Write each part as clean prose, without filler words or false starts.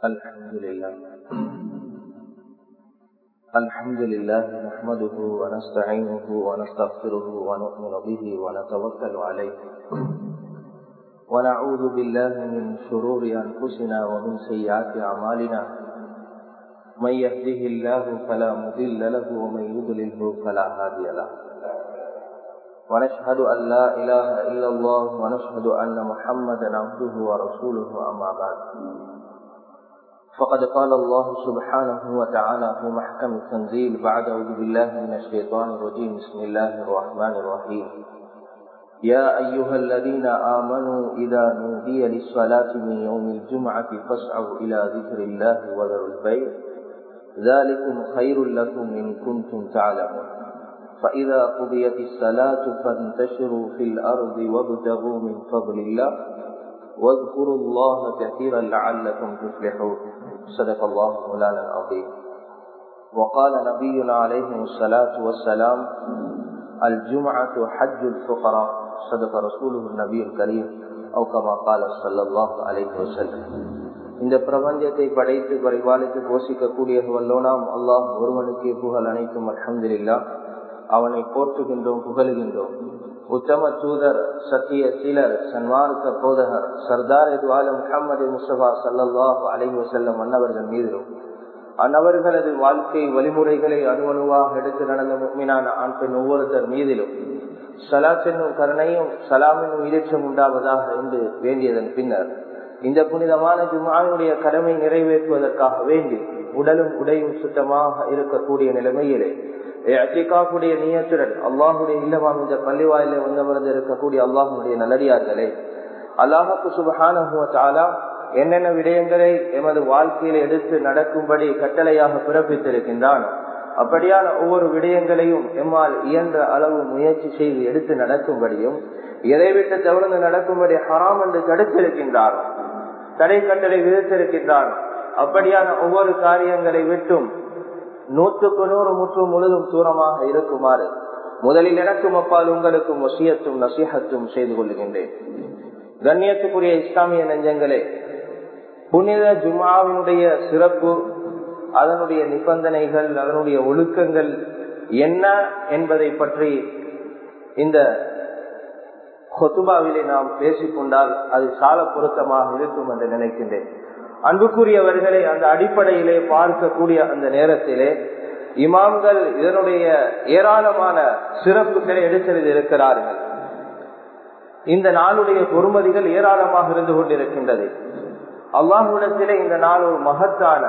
الحمد لله نحمده ونستعينه ونستغفره ونؤمن به ونتوكل عليه ونعوذ بالله من شرور أنفسنا ومن سيئات أعمالنا من يهده الله فلا مضل له ومن يضلله فلا هادي له ونشهد أن لا إله إلا الله ونشهد أن محمدا عبده ورسوله أما بعد فقد قال الله سبحانه وتعالى في محكم التنزيل بعد أعوذ بالله من الشيطان الرجيم بسم الله الرحمن الرحيم يا أيها الذين آمنوا إذا نودي للصلاة من يوم الجمعة فاسعوا إلى ذكر الله وذروا البيع ذلكم خير لكم إن كنتم تعلمون فإذا قضيت الصلاة فانتشروا في الأرض وابتغوا من فضل الله واذكروا الله كثيرا لعلكم تفلحون صدق الله مولانا العظيم وقال نبينا عليه الصلاة والسلام الجمعة حج الفقراء صدق رسوله النبي الكريم أو كما قال صلى الله عليه وسلم. இந்த பிரபஞ்சத்தை படைத்து பரிபாலித்து போஷிக்கக்கூடிய வல்லோனாம் அல்லாஹ் ஒருவனுக்கு புகழ் அனைத்தும் அல்ஹம்துலில்லாஹ். அவனை போற்றுகின்றோம், புகழுகின்றோம். உத்தம தூதர், சத்திய சீலர், சன்மார்க்க போதகர், சர்தார் எதுவாலும் முஹம்மது முஸ்தபா ஸல்லல்லாஹு அலைஹி வஸல்லம் அன்னவர்கள் மீதிலும் அன்னவர்களது வாழ்க்கை வழிமுறைகளை அணுவணுவாக எடுத்து நடந்த முஃமினான ஆண் பெண் ஒவ்வொருத்தர் மீதிலும் ஸலாத் என்னும் கருணையும் சலாம் என்னும் ஈடேற்றம் உண்டாவதாக என்று வேண்டியதன் பின்னர் இந்த புனிதமான ஜும்ஆவுடைய கடமை நிறைவேற்றுவதற்காக வேண்டி உடலும் உடையும் சுத்தமாக இருக்கக்கூடிய நிலைமையிலே இஅ்திகாஃபுடைய நியத்துடன் அல்லாஹ்வுடைய இல்லமாம் இந்த பள்ளிவாயிலே வந்தமர்ந்து இருக்கக்கூடிய அல்லாஹ்வுடைய நல்லடியார்களே, அல்லாஹ் சுப்ஹானஹு வ தஆலா என்னென்ன விடயங்களை எமது வாழ்க்கையில் எடுத்து நடக்கும்படி கட்டளையாக பிறப்பித்திருக்கின்றான், அப்படியான ஒவ்வொரு விடயங்களையும் எம்மால் இயன்ற அளவு முயற்சி செய்து எடுத்து நடக்கும்படியும், எதை விட்டு தவிர்த்து நடக்கும்படி ஹராம் என்று தடுத்திருக்கின்றான், தடை கட்டளை விதித்திருக்கின்றான், அப்படியான ஒவ்வொரு காரியங்களை விட்டும் 100% முற்றும் முழுதும் தூரமாக இருக்குமாறு முதலில் எனக்கும் அப்பால் உங்களுக்கும் வசியத்தும் நசீஹத்தும் செய்து கொள்கின்றேன். கண்ணியத்துக்குரிய இஸ்லாமிய நெஞ்சங்களே, புனித ஜும்ஆவினுடைய சிறப்பு, அதனுடைய நிபந்தனைகள், அதனுடைய ஒழுக்கங்கள் என்ன என்பதை பற்றி இந்த ஹுத்பாவிலே நாம் பேசிக்கொண்டால் அது சால பொருத்தமாக இருக்கும் என்று நினைக்கின்றேன். அன்புக்குரியவர்களை, அந்த அடிப்படையிலே பார்க்கக்கூடிய அந்த நேரத்திலே இமாம்கள் இதனுடைய ஏராளமான சிறப்புகளை எடுத்தெழுதி இருக்கிறார்கள். இந்த நாளுடைய பொறுமதிகள் ஏராளமாக இருந்து கொண்டிருக்கின்றது. அல்லாஹ்விடத்திலே இந்த நாள் ஒரு மகத்தான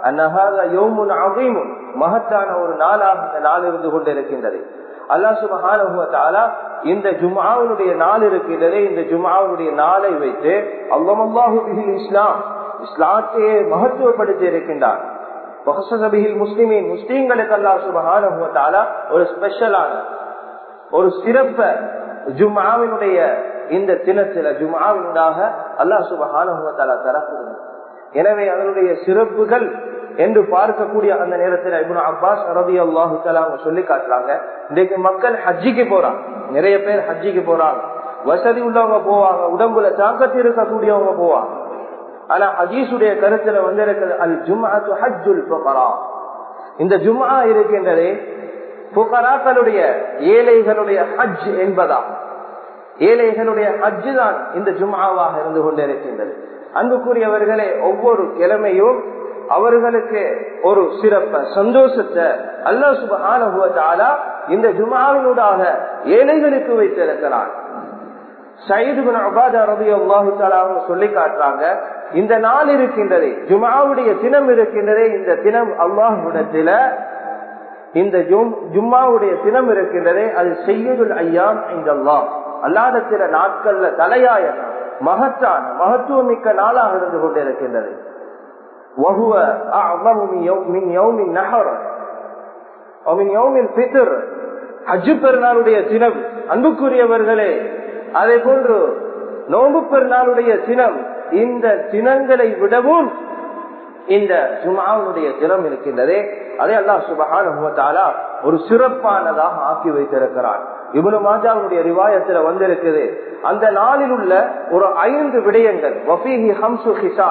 மகத்தான ஒரு நாளாக இந்த நாள் இருந்து கொண்டிருக்கின்றது. அல்லாஹ் சுப்ஹானஹு வ தஆலா இந்த ஜும்ஆவுடைய நாள் இருக்கின்றதே, இந்த ஜும்ஆவுடைய நாளை வைத்து அல்லாஹு பிஹில் இஸ்லாம், இஸ்லாத்தையே மகத்துவப்படுத்தி இருக்கின்றார். முஸ்லிமின், முஸ்லிம்களுக்கு அல்லாஹ் சுப்ஹானஹு வ தஆலா ஒரு ஸ்பெஷலான ஒரு சிறப்பை ஜும்ஆவினுடைய இந்த தினத்தில ஜும்ஆவினூடாக அல்லாஹ் சுப்ஹானஹு வ தஆலா தரப்படுகிறார். எனவே அதனுடைய சிறப்புகள் என்று பார்க்கக்கூடிய அந்த நேரத்தில் இப்னு அப்பாஸ் ரலியல்லாஹு தஆலா சொல்லி காட்டுறாங்க, இன்றைக்கு மக்கள் ஹஜ்ஜிக்கு போறாங்க, நிறைய பேர் ஹஜ்ஜிக்கு போறாங்க, வசதி உள்ளவங்க போவாங்க, உடம்புல தாக்கத்து இருக்கக்கூடியவங்க போவாங்க. ஆனா ஹதீஸுடைய கருத்துல இருக்கிறது அல் ஜும்அத்து ஹஜ்ஜுல் ஃபுகரா. இந்த ஜும்ஆ இருக்கின்றதே ஃபுகராக்களுடைய, ஏழைகளுடைய ஹஜ் என்பதா, ஏழைகளுடைய ஹஜ் தான் இந்த ஜும்ஆவாக இருந்து கொண்டிருக்கின்றது. அன்புக்குரியவர்களே, ஒவ்வொரு கிழமையும் அவர்களுக்கு ஒரு சிறப்ப சந்தோஷத்தை அல்லாஹ் சுப்ஹானஹு வ தஆலா இந்த ஜும்ஆவினூடாக ஏழைகளுக்கு வைத்திருக்கிறார். சயீத் இப்னு உபாதா ரலியல்லாஹு தஆலா சொல்லி காட்டுறாங்க, இந்த நாள் இருக்கின்றதே, ஜும்ஆவுடைய தினம் இருக்கின்றதே, இந்த தினம் அல்லாஹ்விடத்தில இந்த ஜும்ஆவுடைய தினம் இருக்கின்றதே அது சய்யிதுல் அய்யாம் இன்தல்லாஹ், அல்லாஹ்விடத்தில நாட்கள்ல தலையாய மகத்தான மகத்துவமிக்க நாளாக இருந்து கொண்டிருக்கின்றது. وهو اعظم من يوم النحر ومن يوم الفطر. ஹஜ் பெருநாளுடைய தினம் அன்புக்குரியவர்களே, அதே போன்று நோன்பு பெருநாளுடைய தினம், இந்த தினங்களை விடவும் இந்த ஜும்ஆவுடைய தினம் இருக்கின்றதே அதை அல்லாஹ் சுப்ஹானஹு வ தஆலா ஒரு சிறப்பானதாக ஆக்கி வைத்திருக்கிறார். இப்னு மாஜாவுடைய ரிவாயத்துல வந்திருக்குது, அந்த நாளில் உள்ள ஒரு 5 விடயங்கள், வஃபீஹி ஹம்சு ஹிசால்,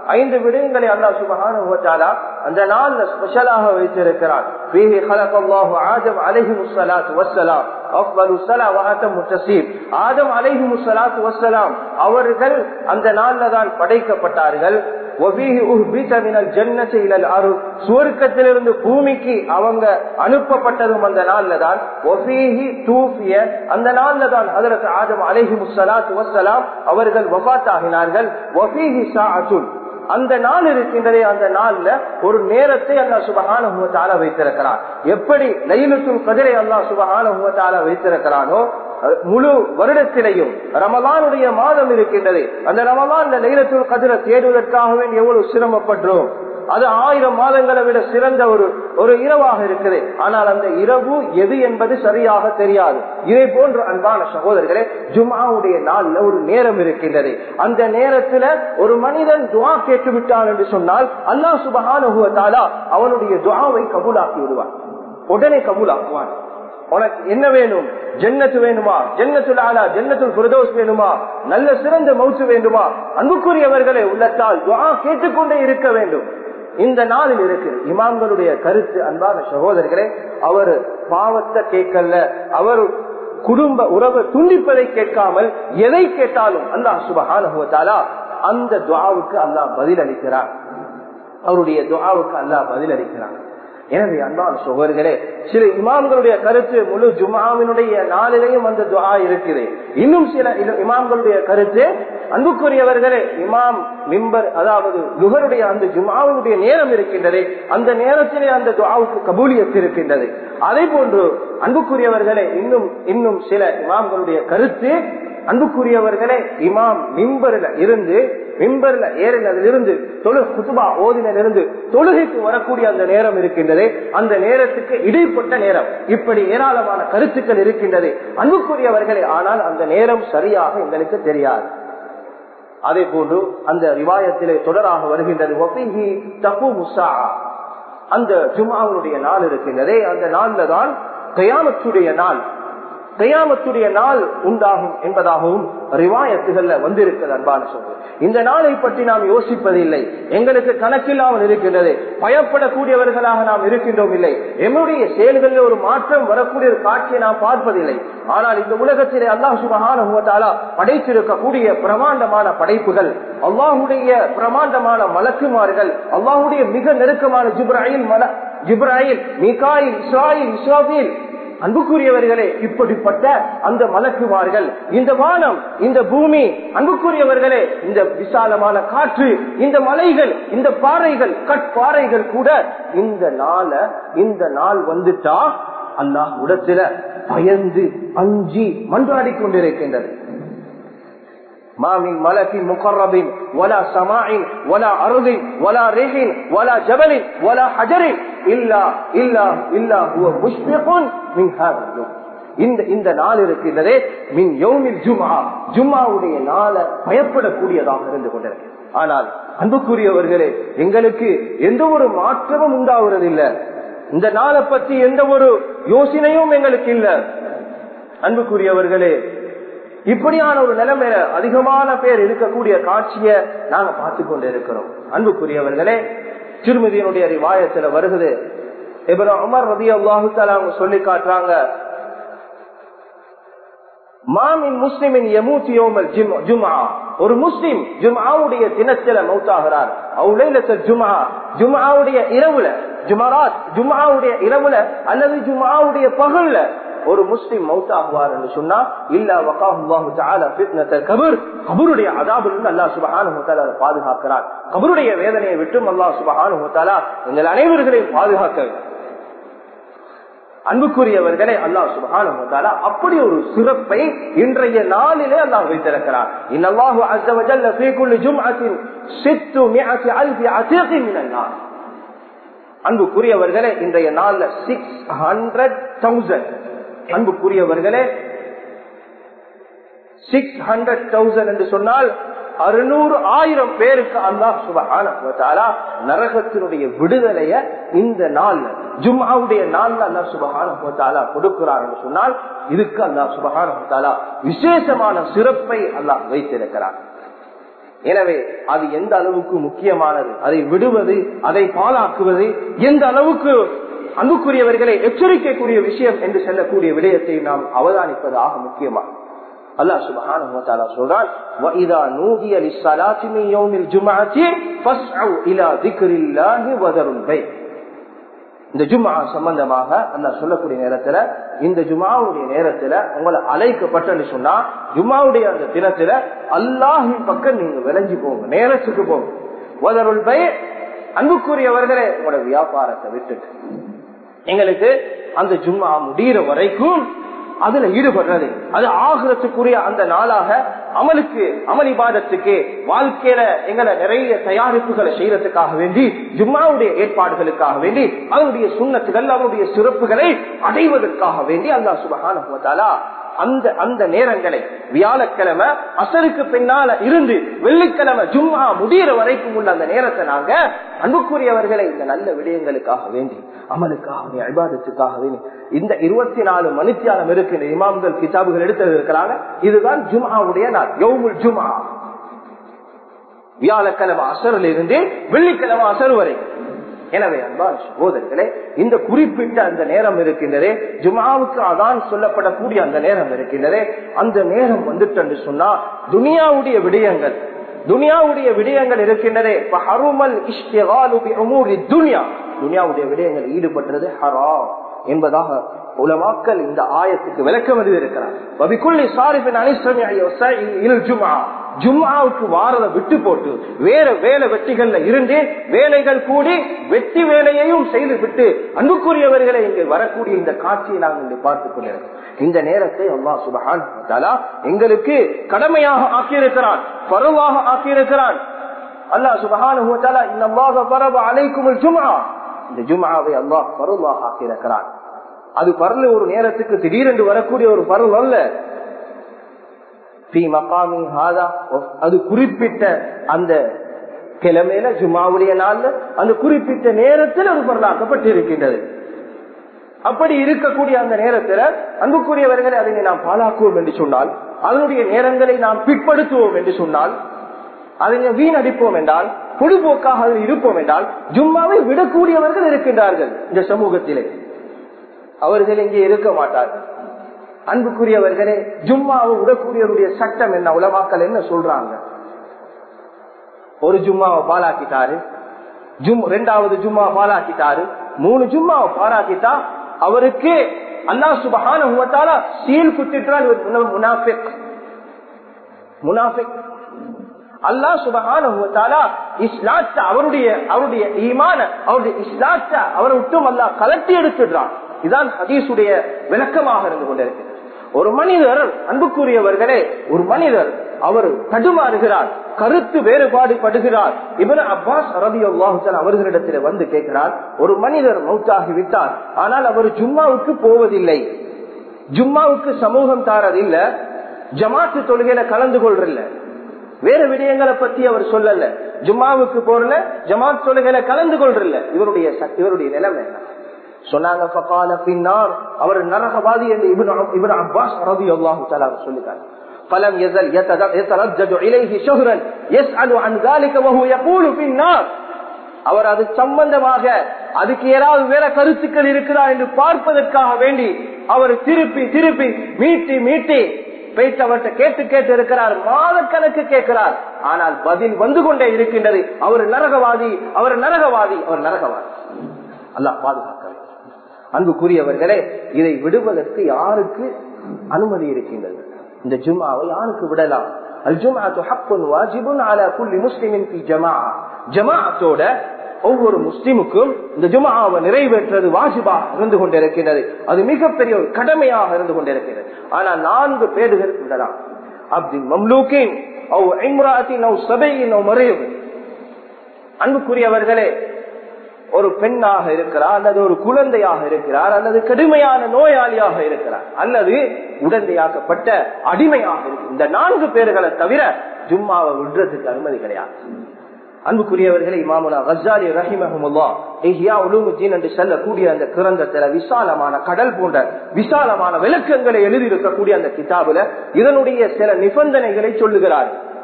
5 விடயங்களை அல்லாஹ் சுப்ஹானஹு வ தஆலா அந்த நாள்ல ஸ்பெஷலாக வைத்திருக்கிறார். ஃபீஹி خلقல்லாஹு ஆதம் அலைஹிமுஸ் ஸலாத்து வஸ்ஸலாம் அஃதலுஸ் ஸலா வ அத்தமுத் தஸ்லீம். ஆதம் அலைஹிமுஸ் ஸலாத்து வஸ்ஸலாம் அவர்கள் அந்த நாள்ல தான் படைக்கப்பட்டார்கள். சுவர்க்கத்திலிருந்து பூமிக்கு அவங்க அனுப்பப்பட்டதும் அந்த நாள்ல தான். அந்த நாள்ல தான் ஹஜ்ரத் ஆதம் அலைஹிமுஸ் ஸலாத்து வஸ்ஸலாம் அவர்கள் வஃபாத் ஆகினார்கள். அந்த நாள் இருக்கின்றதே, அந்த நாள்ல ஒரு நேரத்தை அல்லாஹ் சுப்ஹானஹு வ தஆலா வைத்திருக்கிறார். எப்படி லைலத்துல் கத்ரை அல்லாஹ் சுப்ஹானஹு வ தஆலா வைத்திருக்கிறானோ முழு வருடத்திலையும் ரமலானுடைய மாதம் இருக்கின்றது. அந்த ரமலான்ல லைலத்துல் கத்ரை தேடுவதற்காகவே எவ்வளவு சிரமப்படுறோம். அது 1000 மாதங்களை விட சிறந்த ஒரு இரவாக இருக்குது. ஆனால் அந்த இரவு எது என்பது சரியாக தெரியாது. இதை போன்ற அன்பான சகோதரர்களே, ஜும்ஆவுடைய நாள்ல ஒரு நேரம் இருக்கின்றது. அந்த நேரத்துல ஒரு மனிதன் துஆ கேட்டு விட்டான் என்று சொன்னால் அல்லாஹ் சுப்ஹானஹு வ தஆலா அவனுடைய துஆவை கபூலாக்கி விடுவான், உடனே கபூலாக்குவான். உனக்கு என்ன வேணும்? ஜன்னத்து வேணுமா? ஜன்னத்துல் ஆலா, ஜன்னத்துல் ஃபிர்தௌஸ் வேணுமா? நல்ல சிறந்த மௌத் வேண்டுமா? அன்புக்குரியவர்களே, உள்ளத்தால் துஆ கேட்டுக்கொண்டே இருக்க வேண்டும். இந்த நாளில் இருக்கு இமாம்களுடைய கருத்து. அன்பான சகோதரர்களே, அவர் பாவத்தை கேட்கல, அவர் குடும்ப உறவை துண்டிப்பதை கேட்காமல் எதை கேட்டாலும் அல்லாஹ் சுப்ஹானஹு வ தஆலா அந்த துஆவுக்கு அல்லாஹ் பதில் அளிக்கிறார். அவருடைய துஆவுக்கு அல்லாஹ் பதில் அளிக்கிறார். எனவே அன்பான சகோதரர்களே, சில இமாம்களுடைய கருத்து முழு ஜும்ஆவினுடைய நாளிலையும் அந்த துஆ இருக்குது. இன்னும் சில இமாம்களுடைய கருத்து, அன்புக்குரியவர்களே, இமாம் மிம்பர் அதாவது லுஹருடைய அந்த ஜும்ஆவுடைய நேரம் இருக்கின்றது, அந்த நேரத்திலே அந்த துஆவுக்கு கபூலியத் இருக்கின்றது. அதே போன்று அன்புக்குரியவர்களே, இன்னும் சில இமாம்களுடைய கருத்து, அன்புக்குரியவர்களே, இமாம் மிம்பர்ல ஏறினதிலிருந்து குதுபா ஓதினிலிருந்து தொழுகைக்கு வரக்கூடிய அந்த நேரம் இருக்கின்றது, அந்த நேரத்துக்கு இடைப்பட்ட நேரம். இப்படி ஏராளமான கருத்துக்கள் இருக்கின்றது அன்புக்குரியவர்களே. ஆனால் அந்த நேரம் சரியாக எங்களுக்கு தெரியாது. அதே போன்று அந்த ரிவாயத்திலே தொடராக வருகின்றது, அந்த ஜும்ஆவுடைய நாள் இருக்கின்றதே, அந்த நாள்ல தான் கியாமத்துடைய நாள் உண்டாகும் என்பதாகவும் ரிவாயத்துகள்ல வந்திருக்கிறது. அன்பான சொல்றது, இந்த நாளை பற்றி நாம் யோசிப்பதில்லை. எங்களுக்கு கணக்கில்லாமல் இருக்கின்றது. பயப்படக்கூடியவர்களாக நாம் இருக்கின்றோம் இல்லை. எம்முடைய செயல்களில் ஒரு மாற்றம் வரக்கூடிய ஒரு காட்சியை நாம் பார்ப்பதில்லை. ஆனால் இந்த உலகத்திலே அல்லாஹ் சுப்ஹானஹு வ தஆலா படைத்திருக்கக்கூடிய பிரமாண்டமான படைப்புகள், அல்லாஹுடைய பிரமாண்டமான மலக்குமார்கள், அல்லாஹுடைய மிக நெருக்கமான ஜிப்ராயில், மீகாயில், இஸ்ராஃபீல், அன்புக்குரியவர்களே, இப்படிப்பட்ட அந்த மலக்குமார்கள், இந்த வானம், இந்த பூமி, அன்புக்குரியவர்களே, இந்த விசாலமான காற்று, இந்த மலைகள், இந்த பாறைகள், கட்பாறைகள் கூட இந்த நாள் வந்துட்டா அல்லாஹ் உடத்துல பயந்து அஞ்சி மன்றாடி கொண்டிருக்கின்றது. மாமின் மலக்கின் முகர்ரபின் வலா சமாஇன் வலா அருதின் வலா ரீஹின் வலா ஜபலின் வலா ஹஜரின் இல்லா இல்லா இல்லா ஹுவ முஷ்ஃபிகுன் மின் ஹாதல் யௌம். இந்த நாள் இருக்கின்றதே, மின் யௌமில் ஜும்ஆ, ஜும்ஆவுடைய நாள பயப்படக்கூடியதாக இருந்து கொண்டிருக்கு. ஆனால் அன்புக்குரியவர்களே, எங்களுக்கு எந்த ஒரு மாற்றமும் உண்டாவதில்லை. இந்த நாளை பற்றி எந்த ஒரு யோசனையும் எங்களுக்கு இல்லை. அன்புக்குரியவர்களே, இப்படியான ஒரு நிலைமையில அதிகமான பேர் இருக்கக்கூடிய காட்சியை நாங்க பார்த்து கொண்டு இருக்கிறோம். அன்புக்குரியவர்களே, திருமதியினுடைய ரிவாயத்துல வருகிறது, இப்னு உமர் ரலியல்லாஹு தஆலா சொல்லி காட்டுறாங்க, மாமின் முஸ்லிமின் யமூத் யௌமல் ஜும்ஆ, ஒரு முஸ்லிம் ஜும்ஆவுடைய தினத்தில மௌத்தாகிறார். அவ் லைலத்துல் ஜும்ஆ, ஜும்ஆவுடைய இரவுல, ஜும்ஆவுடைய இரவுல அல்லது ஜும்ஆவுடைய பகல்ல ஒரு முஸ்லிம் மௌத்தாகுவார் என்று சொன்னா, இல்லா வகாஹுல்லாஹு தஆலா ஃபித்னத்தல் கபர், கபருடைய அஸாபிலிருந்து அல்லாஹ் சுப்ஹானஹு வ தஆலா பாதுகாக்கிறார். கபருடைய வேதனையை விட்டும் அல்லாஹ் சுப்ஹானஹு வ தஆலா எங்கள் அனைவர்களையும் பாதுகாக்க. அன்புக்குரியவர்களே, அல்லாஹ் சுப்ஹானஹு வ தஆலா அப்படி ஒரு சிறப்பை இன்றைய நாளிலே அல்லாஹ் வைத்திருக்கிறார். இன்னல்லாஹு அஸ்ஸ வ ஜல்ல ஃபீ குல்லி ஜும்அத்தின் 600,000 அதீகின் மினன் நார். அன்புக்குரியவர்களே, இன்றைய நாள்ல 600,000, அன்புக்குரியவர்களே 600,000 என்று சொன்னால் 600,000 பேருக்கு அல்லாஹ் சுப்ஹானஹு வ தஆலா நரகத்தினுடைய விடுதலைய இந்த நாள்ல, ஜும்ஆவுடைய நாள்ல அல்லாஹ் சுப்ஹானஹு வ தஆலா கொடுக்கிறார் என்று சொன்னால், இதுக்கு அல்லாஹ் சுப்ஹானஹு வ தஆலா விசேஷமான சிறப்பை அல்லாஹ் வைத்திருக்கிறார். எனவே அது எந்த அளவுக்கு முக்கியமானது, அதை விடுவது, அதை பாழாக்குவது எந்த அளவுக்கு அன்புக்குரியவர்களை எச்சரிக்கக்கூடிய விஷயம் என்று சொல்லக்கூடிய விடயத்தை நாம் அவதானிப்பதாக முக்கியமா. அல்லாஹ் சுப்ஹானஹு வ தஆலா சொல்றான், வஇதா நூதிய லிஸ்ஸலாத்தி மின் யௌமில் ஜும்அத்தி ஃபஸ்அு இலா திக்ரில்லாஹி வதருல் பை. இந்த ஜும்ஆ சம்பந்தமாக அல்லாஹ் சொல்லக்கூடிய நேரத்துல, இந்த ஜும்ஆவுடைய நேரத்துல உங்களை அழைக்கப்பட்டன்னு சொன்னா, ஜும்ஆவுடைய அந்த தினத்துல அல்லாஹ்வின் பக்கம் நீங்க விளைஞ்சு போங்க, நேரத்துக்கு போங்க. வதருல் பை, அன்புக்குரியவர்களே உங்களோட வியாபாரத்தை விட்டுட்டு எங்களுக்கு அந்த ஜும்ஆ முடிகிற வரைக்கும் அதுல ஈடுபடுறது, அது ஆகிரத்துக்குரிய அந்த நாளாக அமலுக்கு, அமளிபாதத்துக்கு, வாழ்க்கையில எங்களை நிறைய தயாரிப்புகளை செய்யறதுக்காக வேண்டி, ஜும்மாவுடைய ஏற்பாடுகளுக்காக வேண்டி, அவருடைய சுன்னத்துகள், அவருடைய சிறப்புகளை அடைவதற்காக வேண்டி அல்லாஹ் சுப்ஹானஹு வ தஆலா அந்த நேரங்களை வியாழக்கிழமை அசருக்கு பின்னால இருந்து வெள்ளிக்கிழமை ஜும்ஆ முடிகிற வரைக்கும் உள்ள அந்த நேரத்தை நாங்க அன்புக்குரியவர்களை இந்த நல்ல விடயங்களுக்காக வேண்டி, அமலுக்காக, இபாதத்துக்காக வேண்டி இந்த 24 மணித்தியாலம் இருக்கின்ற இமாம்கள் கிதாபுகள் எடுத்து இருக்கிறாங்க. இதுதான் ஜும்ஆவுடைய நாள், யௌமுல் ஜும்ஆ. வியாழக்கிழமை அசரில் இருந்து வெள்ளிக்கிழமை அசர் வரை. எனவே அன்பான சகோதரர்களே, இந்த குறிப்பிட்ட அந்த நேரம் இருக்கின்றதே, ஜும்ஆவுக்கு அதான் சொல்லப்படக்கூடிய அந்த நேரம் இருக்கின்றதே, அந்த நேரம் வந்துட்டு சொன்னா துனியாவுடைய விடயங்கள், துனியாவுடைய விடயங்கள் இருக்கின்றதே, துனியாவுடைய விடயங்கள் ஈடுபட்டது ஹராம் என்பதாக உலமாக்கள் இந்த ஆயத்துக்கு விளக்கம் எழுதியிருக்கிறார். ஜும்ஆவுக்கு வாரத விட்டு போட்டு வேற வேலை வெட்டிகள்ல இருந்து வேலைகள் கூடி வெட்டி வேலையையும் செய்து விட்டு அன்புக்குரியவர்களை இங்கு வரக்கூடிய இந்த காட்சியை நாங்கள் இங்கு பார்த்துக் கொண்டிருக்கிறோம். இந்த நேரத்தை அல்லாஹ் சுப்ஹானஹு வ தஆலா எங்களுக்கு கடமையாக ஆக்கியிருக்கிறான், ஃபர்லாக ஆக்கியிருக்கிறான். அல்லாஹ் சுப்ஹானஹு வ தஆலா இன்னல்லாஹ ஃபரத அலைக்குமுல் ஜும்ஆ, இந்த ஜும்ஆவை அல்லாஹ் ஃபர்லாக ஆக்கியிருக்கிறான். அது பரல ஒரு நேரத்துக்கு திடீரென்று வரக்கூடிய ஒரு பரல் அல்ல. அது குறிப்பிட்ட அந்த கிழமையில ஜும்ஆவுடைய நாள்ல அந்த குறிப்பிட்ட நேரத்தில் அது பரலாக்கப்பட்டு இருக்கின்றது. அப்படி இருக்கக்கூடிய அந்த நேரத்தில் அன்புக்குரியவர்களை அதை நாம் பாழாக்குவோம் என்று சொன்னால், அதனுடைய நேரங்களை நாம் பிற்படுத்துவோம் என்று சொன்னால், அதை வீணடிப்போம் என்றால், பொதுபோக்காக அதில் இருப்போம் என்றால், ஜும்மாவை விடக்கூடியவர்கள் இருக்கின்றார்கள் இந்த சமூகத்திலே. அவர்கள் இங்கே இருக்க மாட்டார்கள். அன்புக்குரியவர்களே, ஜும்மாவை விடக்கூடியவருடைய சட்டம் என்ன, உலமாக்கள் என்ன சொல்றாங்க? ஒரு ஜும்மாவை பாலாக்கிட்டாரு, இரண்டாவது ஜும்மா பாலாக்கிட்டாரு, 3 ஜும்மாவை பாலாக்கிட்டா அவருக்கு அல்லாஹ் சுப்ஹானஹு வ தஆலா சீல் குத்திட்டால் முனாஃபிக். முனாஃபிக் அல்லாஹ் சுப்ஹானஹு வ தஆலா இஸ்லாத்தை, அவருடைய ஈமான, அவருடைய இஸ்லாத்தை அவரை விட்டும் அல்லாஹ் கலட்டி எடுத்துடுறான். இதான் ஹதீஸுடைய விளக்கமாக இருந்து கொண்டிருக்கிறது. ஒரு மனிதர், அன்புக்குரியவர்களே, ஒரு மனிதர் அவர் தடுமாறுகிறார், கருத்து வேறுபாடு படுகிறார். இப்னு அப்பாஸ் ரலியல்லாஹு தஆலா அவர்களிடத்தில் வந்து கேட்கிறார், ஒரு மனிதர் மௌத்தாகி விட்டார், ஆனால் அவர் ஜும்மாவுக்கு போவதில்லை, ஜும்மாவுக்கு சமூகம் தாரதில்ல, ஜமாத்து தொழுகையில கலந்து கொள்றதில்ல, வேற விடயங்களை பத்தி அவர் சொல்லல, ஜும்மாவுக்கு போறல, ஜமாத் தொழுகையில கலந்து கொள்றதில்ல, இவருடைய நிலைமை என்ன சொன்னாங்க? ஃபகால ஃபின்னார், அவர் நரகவாதி என்று இப்னு அப்பாஸ் ரலியல்லாஹு தஆலா சொல்லிட்டார். فلم يزل يتردد اليه شهرا يسأل عن ذلك وهو يقول في النار. அவர் அது சம்பந்தமாக அதுக்கு ஏதாவது வேற கருத்துக்கள் இருக்கிறா என்று பார்ப்பதற்காக வேண்டி அவர் திருப்பி திருப்பி மீட்டி பேச்சு அவர்கிட்ட கேட்டு இருக்கிறார், மாதக்கணக்கு கேட்கிறார், ஆனால் பதில் வந்து கொண்டே இருக்கின்றது, அவர் நரகவாதி, அவர் நரகவாதி, அவர் நரகவாதி. அல்லாஹ் பாதுகாக்க. அன்புக்குரியவர்களே, இதை விடுவதற்கு யாருக்கு அனுமதி இருக்கின்றது? இந்த ஜும்ஆவை யாருக்கு விடலாம்? அல் ஜும்ஆத்து ஹக்குன் வாஜிபுன் அலா குல்லி முஸ்லிமின் ஃபீ ஜமாஅ. ஜமாஅத்தோட ஒவ்வொரு முஸ்லிமுக்கும் இந்த ஜும்ஆவை நிறைவேற்றுவது வாஜிபாக இருந்து கொண்டிருக்கிறது, அது மிகப்பெரிய ஒரு கடமையாக இருந்து கொண்டிருக்கிறது. ஆனால் 4 பேர்கள் விடலாம். அப்துல் மம்லூகின் அவ் இம்ராஅத்தின் அவ் சபையின் அவ் மரியத். அன்புக்குரியவர்களே, ஒரு பெண்ணாக இருக்கிறார், அல்லது ஒரு குழந்தையாக இருக்கிறார், அல்லது கடுமையான நோயாளியாக இருக்கிறார், அல்லது உடந்தையாக்கப்பட்ட அடிமையாக இருக்கிறார். இந்த 4 பேர்களை தவிர ஜும்மாவை விடுறதுக்கு அனுமதி கிடையாது. அன்புக்குரியவர்களே, இமாமுனா கஸ்ஸாலி ரஹிமஹுல்லாஹ் இஹ்யா உலூமுத்தீன் என்று சொல்லக்கூடிய அந்த கிரந்தத்துல விசாலமான கடல் போன்ற விசாலமான விளக்கங்களை எழுதி இருக்கக்கூடிய அந்த கிதாபுல இதனுடைய சில நிபந்தனைகளை சொல்லுகிறார்.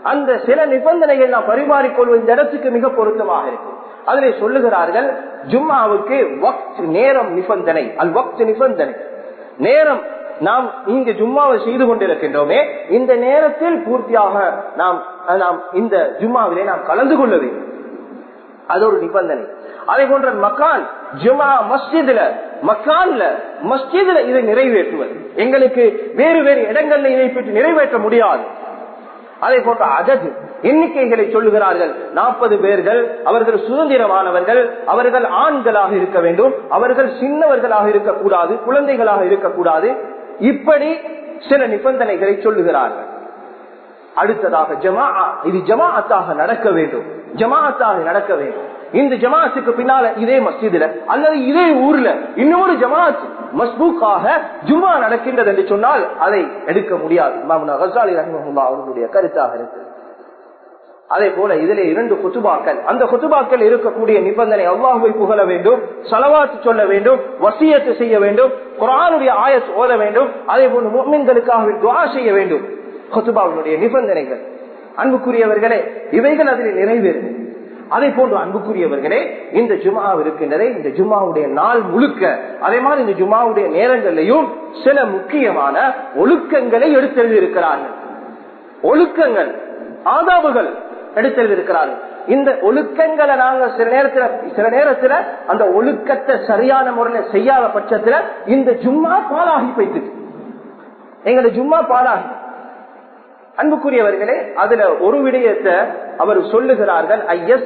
அந்த சில நிபந்தனைகள் நாம் பரிமாறிக்கொள்வது இந்த இடத்துக்கு மிக பொருத்தமாக இருக்கு. அதிலே சொல்லுகிறார்கள், ஜும்மாவுக்கு வக்த் நேரம் நிபந்தனை, அல் வக்த் நிபந்தனை நேரம். நாம் இங்கு ஜும்மாவை செய்து கொண்டிருக்கின்றோமே, இந்த நேரத்தில் பூர்த்தியாக நாம் இந்த ஜும்மாவிலே நாம் கலந்து கொள்ள வேண்டும். அது ஒரு நிபந்தனை. அதே போன்ற மக்கான், ஜும்மா மஸ்ஜிதுல, மக்கான்ல மஸ்ஜிதுல இதை நிறைவேற்றுவது, எங்களுக்கு வேறு வேறு இடங்கள்ல இதை பற்றி நிறைவேற்ற முடியாது. அதே போன்ற அதது எண்ணிக்கைகளை சொல்லுகிறார்கள். 40 பேர்கள், அவர்கள் சுதந்திரமானவர்கள், அவர்கள் ஆண்களாக இருக்க வேண்டும், அவர்கள் சின்னவர்களாக இருக்கக்கூடாது, குழந்தைகளாக இருக்கக்கூடாது. இப்படி சில நிபந்தனைகளை சொல்லுகிறார்கள். அடுத்ததாக ஜமாஅ, இது ஜமாஅத்தாக நடக்க வேண்டும், ஜமாஅத்தாக நடக்க வேண்டும். இந்த ஜமாஅத்துக்கு பின்னால இதே மஸ்ஜிதுல அல்லது இதே ஊர்ல இன்னொரு ஜமாஅத் மஸ்பூக்காக ஜும்மா நடக்கின்றது என்று சொன்னால் அதை எடுக்க முடியாது. இமாம் கஸாலி ரஹ்மத்துல்லாஹி அவர்களுடைய கருத்தாக இருக்கு. அதே போல இதிலே 2 குத்துபாக்கள், அந்த குத்துபாக்கள் இருக்கக்கூடிய நிபந்தனை அல்லாஹ்வை புகழ வேண்டும், ஸலவாத் சொல்ல வேண்டும், வசியத்து செய்ய வேண்டும், குர்ஆனுடைய ஆயத் ஓத வேண்டும், அதே போல முஃமின்களுக்காக துஆ செய்ய வேண்டும். குத்துபாவுடைய நிபந்தனைகள் அன்புக்குரியவர்களே, இவைகள் அதில் நிறைவேறும். அதே போன்று அன்புக்குரியவர்களே, இந்த ஜும்ஆ இருக்கின்றதே, இந்த ஜும்ஆவுடைய நாள் முழுக்க, அதே மாதிரி இந்த ஜும்ஆவுடைய நேரங்களிலையும் சில முக்கியமான ஒழுக்கங்களை எடுத்தெழுதியிருக்கிறார்கள். ஒழுக்கங்கள், ஆதாபுகள் எடுத்தெழுதியிருக்கிறார்கள். இந்த ஒழுக்கங்களை நாங்க சில நேரத்துல அந்த ஒழுக்கத்தை சரியான முறையில் செய்யாத பட்சத்துல இந்த ஜும்ஆ பாலாகி போயிட்டு, எங்களை ஜும்ஆ பாலாகி. அன்புக்குரியவர்களே, அதுல ஒரு விடயத்தை அவர் சொல்லுகிறார்கள்,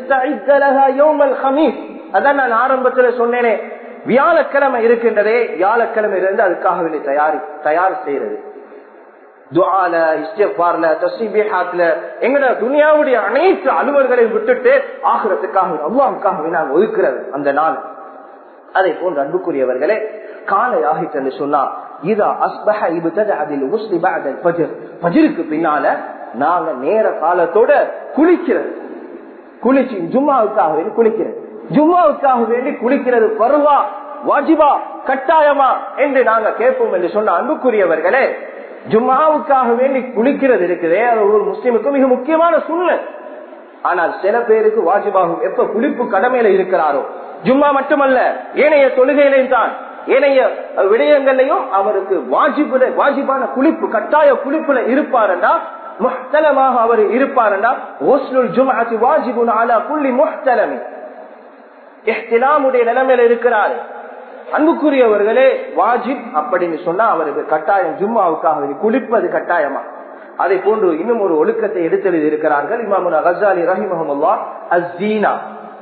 அதான் நான் ஆரம்பத்தில் சொன்னேனே, வியாழக்கிழமை இருக்கின்றதே, வியாழக்கிழமை இருந்து அதுக்காக தயார் செய்யறது, துஆல, இஸ்திக்ஃபார்ல, தஸ்பீஹாத்ல, எங்கட துனியாவுடைய அனைத்து அலுவல்களையும் விட்டுட்டு ஆகிரத்துக்காக அல்லாஹ்வுக்காக நாம் ஒதுக்குறது அந்த நாள். அதை போன்ற அன்புக்குரியவர்களே, காலை ஆகிட்டு என்று சொன்னா இதா அஸ்பஹ இப்ததஅல் உஸ்லி பஅத ஃபஜ்ர், ஃபஜ்ருக்கு பின்னால நாங்க நேர காலத்தோட குளிக்கிறது, குளிச்சு ஜும்மாவுக்காக வேண்டி குளிக்கிறது. ஜும்மாவுக்காக வேண்டி குளிக்கிறது பர்வா, வாஜிபா, கட்டாயமா என்று நாங்க கேட்போம் என்று சொன்ன அன்புக்குரியவர்களே, ஜும்மாவுக்காக வேண்டி குளிக்கிறது இருக்குதே, அது ஒரு முஸ்லிமுக்கு மிக முக்கியமான சுன்னத். ஆனால் சில பேருக்கு வாஜிபாகும். எப்ப குளிப்பு கடமையில இருக்கிறாரோ, ஜும்மா மட்டுமல்ல ஏனைய தொழுகையிலையும் தான், ஏனைய விடயங்களையும் அவருக்கு வாஜிபான குளிப்பு, கட்டாய குளிப்புல இருப்பாருண்டா, முஹ்தலமாக அவர் இருப்பாருண்டா, ஓஸ்லுல் ஜும்அத்தி வாஜிபுன் அலா குல்லி முஹ்தலமி, இஹ்திலாமுடைய நிலைமையில இருக்கிறார். அன்புக்குரியவர்களே, வாஜிப் அப்படின்னு சொன்னா அவருக்கு கட்டாயம் ஜும்மாவுக்காக குளிப்பது கட்டாயமா. அதை போன்று இன்னும் ஒரு ஒழுக்கத்தை எடுத்தெழுதி இருக்கிறார்கள் இமாம் கஸாலி ரஹிமஹுல்லாஹ், அஸ்ஸீனா,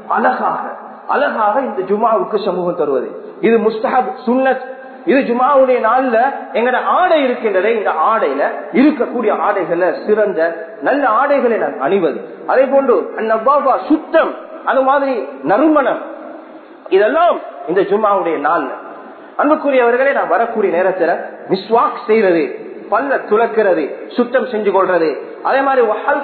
அழகாக இந்த ஜும்மாவுக்கு சமூகம் தருவது, இது முஸ்தஹப், சுன்னத். இது ஜும்மாவுடைய நாள்ல எங்கட ஆடை இருக்கின்றதே, இந்த ஆடையில இருக்கக்கூடிய ஆடைகள்ல சிறந்த நல்ல ஆடைகளை நான் அணிவது, அதே போன்று அந்நபாபா சுத்தம், அது மாதிரி நறுமணம், இதெல்லாம் இந்த ஜும்மாவுடைய நாள்ல. அன்புக்குரியவர்களே, நான் வரக்கூடிய நேரத்துல மிஸ்வாக் செய்யறது, பல்ல துலக்கிறது, சுத்தம் செஞ்சு கொள்றது, அதே மாதிரி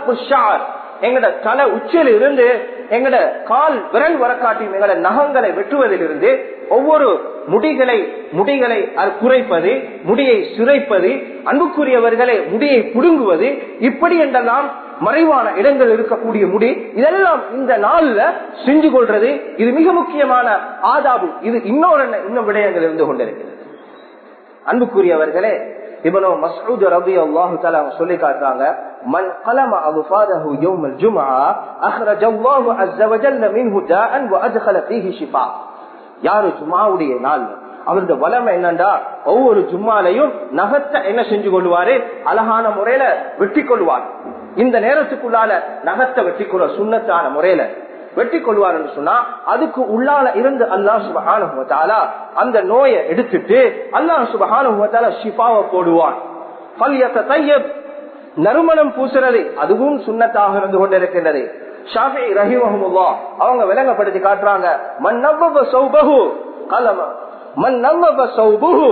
எங்கட தலை உச்சியில இருந்து எங்கட கால் விரல் வரக்காட்டி எங்கட நகங்களை வெட்டுவதிலிருந்து ஒவ்வொரு முடிகளை குறைப்பது, முடியை சுரைப்பது, அன்புக்குரியவர்களை முடியை புடுங்குவது, இப்படி என்றெல்லாம் மறைவான இடங்கள் இருக்கக்கூடிய முடி, இதெல்லாம் இந்த நாள்ல செஞ்சு கொள்றது, இது மிக முக்கியமான ஆதாபு. இது இன்னும் விடயங்கள் இருந்து கொண்டிருக்கிறது. அன்புக்குரியவர்களே, இப்னு மஸ்ஊத் ரலியல்லாஹு தஆலா சொல்லி காட்டுறாங்க, மன் கலம அஃபாதஹு யௌமல் ஜும்ஆ அக்ரஜல்லாஹு அஸ்ஸ வஜல்ல மின்ஹு தாஅன் வ அத்கல ஃபீஹி ஷிஃபா. யாரு ஜும்ஆவுடைய நாள் அவருடைய வளமை என்னண்டா, ஒவ்வொரு ஜும்மாலையும் நகத்தை என்ன செஞ்சு கொள்வாரு, அழகான முறையில வெட்டி கொள்வார். இந்த நேரத்துக்குள்ளால நகத்தை வெட்டி கொள்ள சுன்னத்தான முறையில வெட்டி கொள்வார் என்று சொன்னா, அதுக்கு உள்ளால இருந்து அல்லாஹ் சுப்ஹானஹு வ தஆலா அந்த நோயை எடுத்துட்டு அல்லாஹ் சுப்ஹானஹு வ தஆலா ஷிஃபாவை போடுவான். ஃபல்யதயப், நறுமணம் பூசுறது, அதுவும் சுன்னத்தாக இருந்து கொண்டிருக்கின்றது. ஷாஃபிஈ ரஹிமஹுல்லாஹ் அவங்க விளங்கப்படுத்தி காட்டுறாங்க, மன் நவ்வப ஸௌபஹு கலம மன் நவ்வப ஸௌபஹு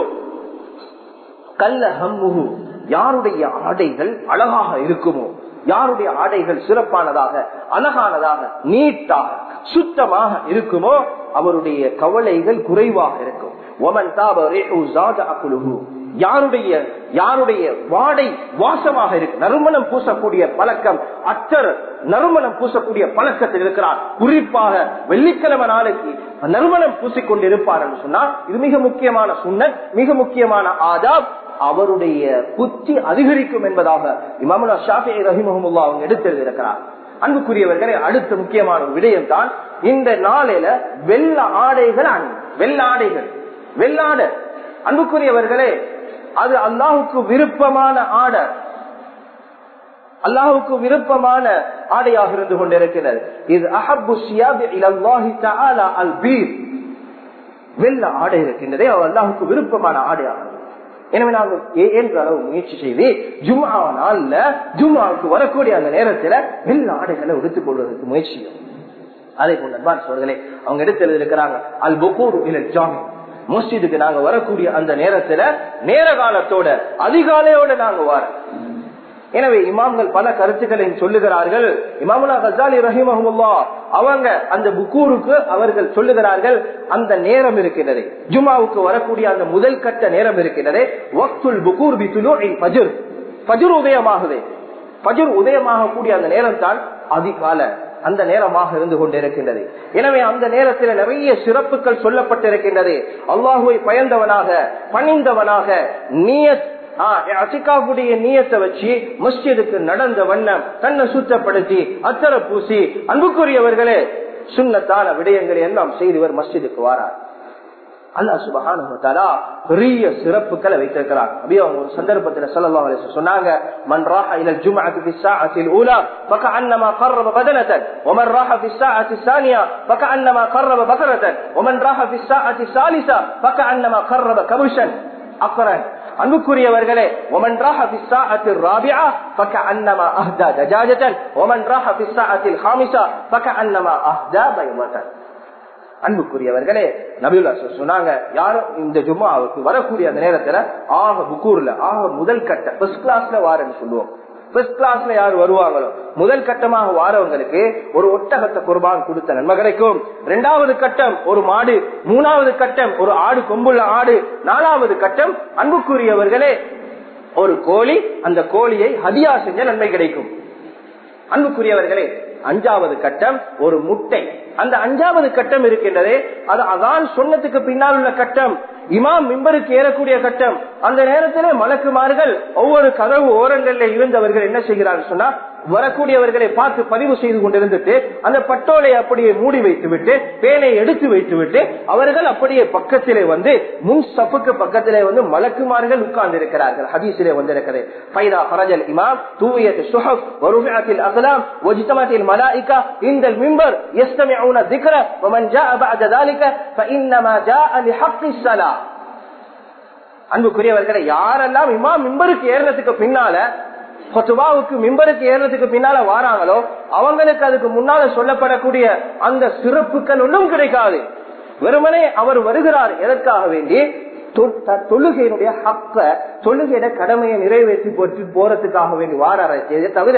கல்ல ஹம்முஹு. யாருடைய ஆடைகள் அழகாக இருக்குமோ, யாருடைய ஆடைகள் சிறப்பானதாக, அழகானதாக, நீட்டாக, சுத்தமாக இருக்குமோ, அவருடைய கவலைகள் குறைவாக இருக்கும். யாருடைய வாடை வாசமாக இருக்கு, நறுமணம் பூசக்கூடிய பழக்கம், அத்தர் நறுமணம் பூசக்கூடிய பழக்கத்தில் இருக்கிறார், குறிப்பாக வெள்ளிக்கிழமை நாளைக்கு நறுமணம் பூசிக்கொண்டு இருப்பார் என்று சொன்னால் இது மிக முக்கியமான சுன்னத், மிக முக்கியமான ஆதாப். அவருடைய புத்தி அதிகரிக்கும் என்பதாக இமாமுனா ஷாஃபிஈ ரஹிமஹுல்லாஹ் அவங்க எடுத்திருக்கிறார். அன்புக்குரியவர்களே, அடுத்த முக்கியமான ஒரு விடயம் தான் இந்த நாளில வெள்ள ஆடைகள் வெள்ளாடை. அன்புக்குரியவர்களே, அது அல்லாஹுக்கு விருப்பமான ஆடை, அல்லாஹுக்கு விருப்பமான ஆடையாக இருந்து கொண்டிருக்கிறது. இது அஹப்பு ஷியாபி இலல்லாஹி தஆலா அல் பீர், வெள்ள ஆடை இருக்கின்றதே அல்லாஹுக்கு விருப்பமான ஆடையாக. எனவே நாங்கள் என்ற அளவு முயற்சி செய்து ஜும்ஆ நாள்ல ஜும்ஆவுக்கு வரக்கூடிய அந்த நேரத்துல வெள்ள ஆடைகளை எடுத்துக் கொள்வதற்கு முயற்சி. அதே போல அன்பார்ந்தவர்களே, அவங்க எடுத்து எழுதியிருக்கிறாங்க அல் புகூர் இலல் ஜாமி, மஸ்ஜிதுக்கு நாங்க வரக்கூடிய அந்த நேரத்துல நேர காலத்தோட அதிகாலையோட நாங்க வர. எனவே இமாம்கள் பல கருத்துக்களை சொல்லுகிறார்கள். இமாமுனா கஸாலி ரஹிமஹுல்லாஹ் அவங்க அந்த புகூருக்கு அவர்கள் சொல்லுகிறார்கள், அந்த நேரம் இருக்கிறது ஜும்ஆவுக்கு வரக்கூடிய அந்த முதல் கட்ட நேரம் இருக்கிறது, வக்துல் புகூர் பி துலூஇல் ஃபஜ்ர், ஃபஜ்ர் உதயமாகுது, ஃபஜ்ர் உதயமாகக்கூடிய அந்த நேரம் தான் அதிகால அந்த நேரமாக இருந்து கொண்டிருக்கின்றது. எனவே அந்த நேரத்தில் நிறைய சிறப்புகள் சொல்லப்பட்டிருக்கின்றது. அல்லாஹுவை பயந்தவனாக பணிந்தவனாக நியத்தை வச்சு மஸ்ஜிதுக்கு நடந்த வண்ணம் தன்னை சுத்தப்படுத்தி அத்தர பூசி அன்புக்குரியவர்களே சுன்னத்தான விடயங்களை எல்லாம் செய்தவர் மஸ்ஜிதுக்கு வாரார். அல்லாஹ் சுப்ஹானஹு வ தஆலா பெரிய சிறப்புகளை வைத்திருக்கிறார். அப்படியே அவங்க ஒரு சந்தர்ப்பத்தில் ஸல்லல்லாஹு அலைஹி வஸல்லம் சொன்னாங்க, மன் ராஹ இலல் ஜும்அத்தி ஃபி ஸாஅத்தில் ஊலா ஃபகஅன்னமா கர்ரப பதனதன் வமன் ராஹ ஃபி ஸாஅத்தி ஸானியா ஃபகஅன்னமா கர்ரப பக்ரதன் வமன் ராஹ ஃபி ஸாஅத்தி ஸாலிஸா ஃபகஅன்னமா கர்ரப கபஷன் அக்ரன். அன்புக்குரியவர்களே, ومن راح في الساعة الرابعة فكأنما أهدى دجاجة ومن راح في الساعة الخامسة فكأنما أهدى بيضة. அன்புக்குரியவர்களே, நபியுல்லாஹ் சொன்னாங்க, யாரும் இந்த ஜும்ஆவுக்கு வரக்கூடிய அந்த நேரத்துல ஆக புகூர்ல ஆக முதல் கட்ட ஃபர்ஸ்ட் கிளாஸ்ல வாரன்னு சொல்லுவோம். ஃபர்ஸ்ட் கிளாஸ்ல யார் வருவாங்களோ முதல் கட்டமாக வாரவங்களுக்கு ஒரு ஒட்டகத்தை குர்பான் கொடுத்த நன்மை கிடைக்கும். இரண்டாவது கட்டம் ஒரு மாடு, மூணாவது கட்டம் ஒரு ஆடு, கொம்புள்ள ஆடு, நாலாவது கட்டம் அன்புக்குரியவர்களே ஒரு கோழி, அந்த கோழியை ஹதியா செஞ்ச நன்மை கிடைக்கும். அன்புக்குரியவர்களே, அஞ்சாவது கட்டம் ஒரு முட்டை. அந்த அஞ்சாவது கட்டம் இருக்கின்றதே அது அதான் சொன்னதுக்கு பின்னால் உள்ள கட்டம், இமாம் மிம்பருக்கு ஏறக்கூடிய கட்டம். அந்த நேரத்திலே மலக்குமார்கள் ஒவ்வொரு கதவு ஓரங்களில் இருந்தவர்கள் என்ன செய்கிறார்கள் சொன்னா, வரக்கூடியவர்களை பார்த்து பதிவு செய்து கொண்டிருந்துட்டு அந்த பட்டோலை அப்படியே மூடி வைத்து விட்டு பேனை எடுத்து வைத்து விட்டு அவர்கள் அப்படியே பக்கத்திலே வந்து முன் சப்புக்கு பக்கத்திலே வந்து மலக்குமார்கள் உட்கார்ந்து இருக்கிறார்கள். ஹதீஸிலே வந்திருக்கிறது, ஃபைதா ஃபரஜல் இமாம் தூயத் ஷுஹப் வருஃபிஅத்தில் அக்லாம் வஜ்தமத்தில் மலாயிகா இந்தல் மிம்பர் யஸ்தமிஊன ذிக்ர வமன் ஜாஅ பஅத ذلك فانما جاء لحق الصلاه. அன்புக்குரியவர்களே, யாரெல்லாம் இமாம் மிம்பருக்கு ஏறதுக்கு பின்னால ஃபத்வாவுக்கு மிம்பருக்கு ஏறதுக்கு பின்னால வாராங்களோ அவங்களுக்கு அதுக்கு முன்னால சொல்லப்படக்கூடிய அந்த சிறப்புகள் ஒன்றும் கிடைக்காது. வெறுமனே அவர் வருகிறார் எதற்காக வேண்டி, தொழுகையினுடைய ஹக்க, தொழுகையிட கடமையை நிறைவேற்றி போட்டு போறதுக்காக வேண்டி வாராரே தவிர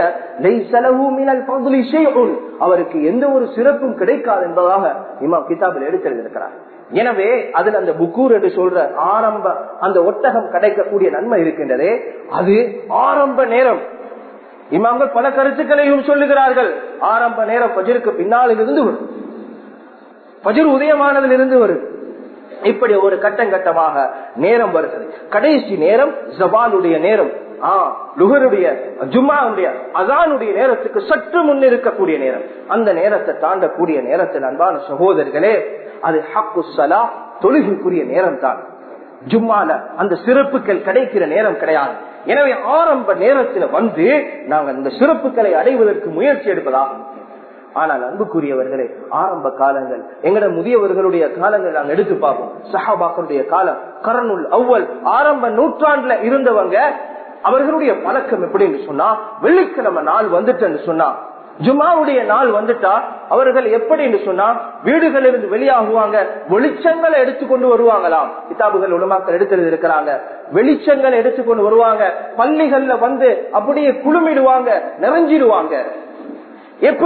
அவருக்கு எந்த ஒரு சிறப்பும் கிடைக்காது என்பதாக இமாம் கிதாபில் எடுத்திருக்கிறார். எனவே அதுல அந்த புக்கூர் என்று சொல்ற ஆரம்ப அந்த ஒட்டகம் கிடைக்கக்கூடிய நன்மை இருக்கின்றதே அது ஆரம்ப நேரம். இமாம்கள் பல கருத்துக்களையும் சொல்லுகிறார்கள். ஆரம்ப நேரம் ஃபஜ்ருக்கு பின்னாலில் இருந்து வரும், ஃபஜ்ர் உதயமானதில் இருந்து வரும். இப்படி ஒரு கட்டம் கட்டமாக நேரம் வருகிறது. கடைசி நேரம் ஜவாலுடைய நேரம், லுஹருடைய ஜும்ஆவுடைய அஸானுடைய நேரத்துக்கு சற்று முன் இருக்கக்கூடிய நேரம். அந்த நேரத்தை தாண்டக்கூடிய நேரத்தில் அன்பான சகோதரர்களே அது ஹக்குஸ் ஸலாத், தொழுகைக்குரிய நேரம் தான். ஜும்ஆல அந்த சிறப்புகள் கிடைக்கிற நேரம் கிடையாது. எனவே ஆரம்ப நேரத்தில் வந்து நாங்கள் இந்த சிறப்புகளை அடைவதற்கு முயற்சி எடுப்பதாகும். ஆனால் அன்புக்குரியவர்களே, ஆரம்ப காலங்கள் எங்கட முதியவர்களுடைய காலங்கள் நாங்கள் எடுத்து பார்ப்போம். சஹாபாக்களுடைய காலம், கரனுல் அவ்வல், ஆரம்ப நூற்றாண்டுல இருந்தவங்க அவர்களுடைய பழக்கம் எப்படி என்று சொன்னா, வெள்ளிக்கிழமை நாள் வந்துட்டு சொன்னா, ஜும்ஆவுடைய நாள் வந்துட்டா அவர்கள் எப்படி என்று சொன்னா வீடுகளிலிருந்து வெளியாகுவாங்க, வெளிச்சங்களை எடுத்துக்கொண்டு வருவாங்களாம். கிதாபுகள் உலமாக்கள் எடுத்து இருக்கிறாங்க, வெளிச்சங்களை எடுத்துக்கொண்டு வருவாங்க, பள்ளிகள்ல வந்து அப்படியே குழுமிடுவாங்க, நிறைஞ்சிடுவாங்க. எப்படி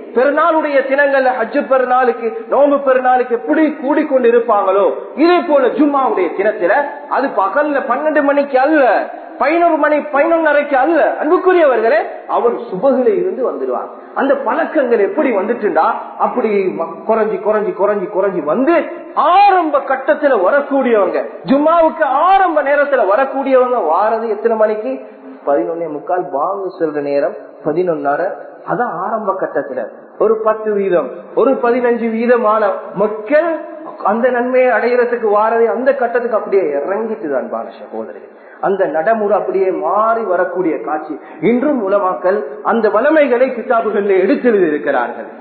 பெருநாளுடைய தினங்கள்ல ஹஜ்ஜு பெருநாளுக்கு நோம்பு பெருநாளுக்கு எப்படி கூடிக்கொண்டு இருப்பாங்களோ இதே போல ஜும்மாவுடைய தினத்துல அது பகல்ல 12 மணிக்கு அல்ல, 11 மணி 11:30 அல்ல. அன்புக்குரியவர்களே, அவர் சுபகில இருந்து வந்துடுவார். அந்த பழக்கங்கள் எப்படி வந்துட்டுண்டா அப்படி குறைஞ்சி குறைஞ்சி குறைஞ்சி குறைஞ்சி வந்து ஆரம்ப கட்டத்துல வரக்கூடியவங்க, ஜும்மாவுக்கு ஆரம்ப நேரத்துல வரக்கூடியவங்க வாரது எத்தனை மணிக்கு? 11:45 வாங்க சொல்ற நேரம் 11:30. அதான் ஆரம்ப கட்டத்துல ஒரு 10 வீதம் ஒரு 15 வீதமான மக்கள் அந்த நன்மையை அடைகிறதுக்கு வாரது அந்த கட்டத்துக்கு அப்படியே இறங்கிட்டுதான் பான சகோதரர்கள். அந்த நடைமுறை அப்படியே மாறி வரக்கூடிய காட்சி இன்றும் உலமாக்கள் அந்த வளமைகளை கிதாபுகளில் எடுத்தெழுதி இருக்கிறார்கள்.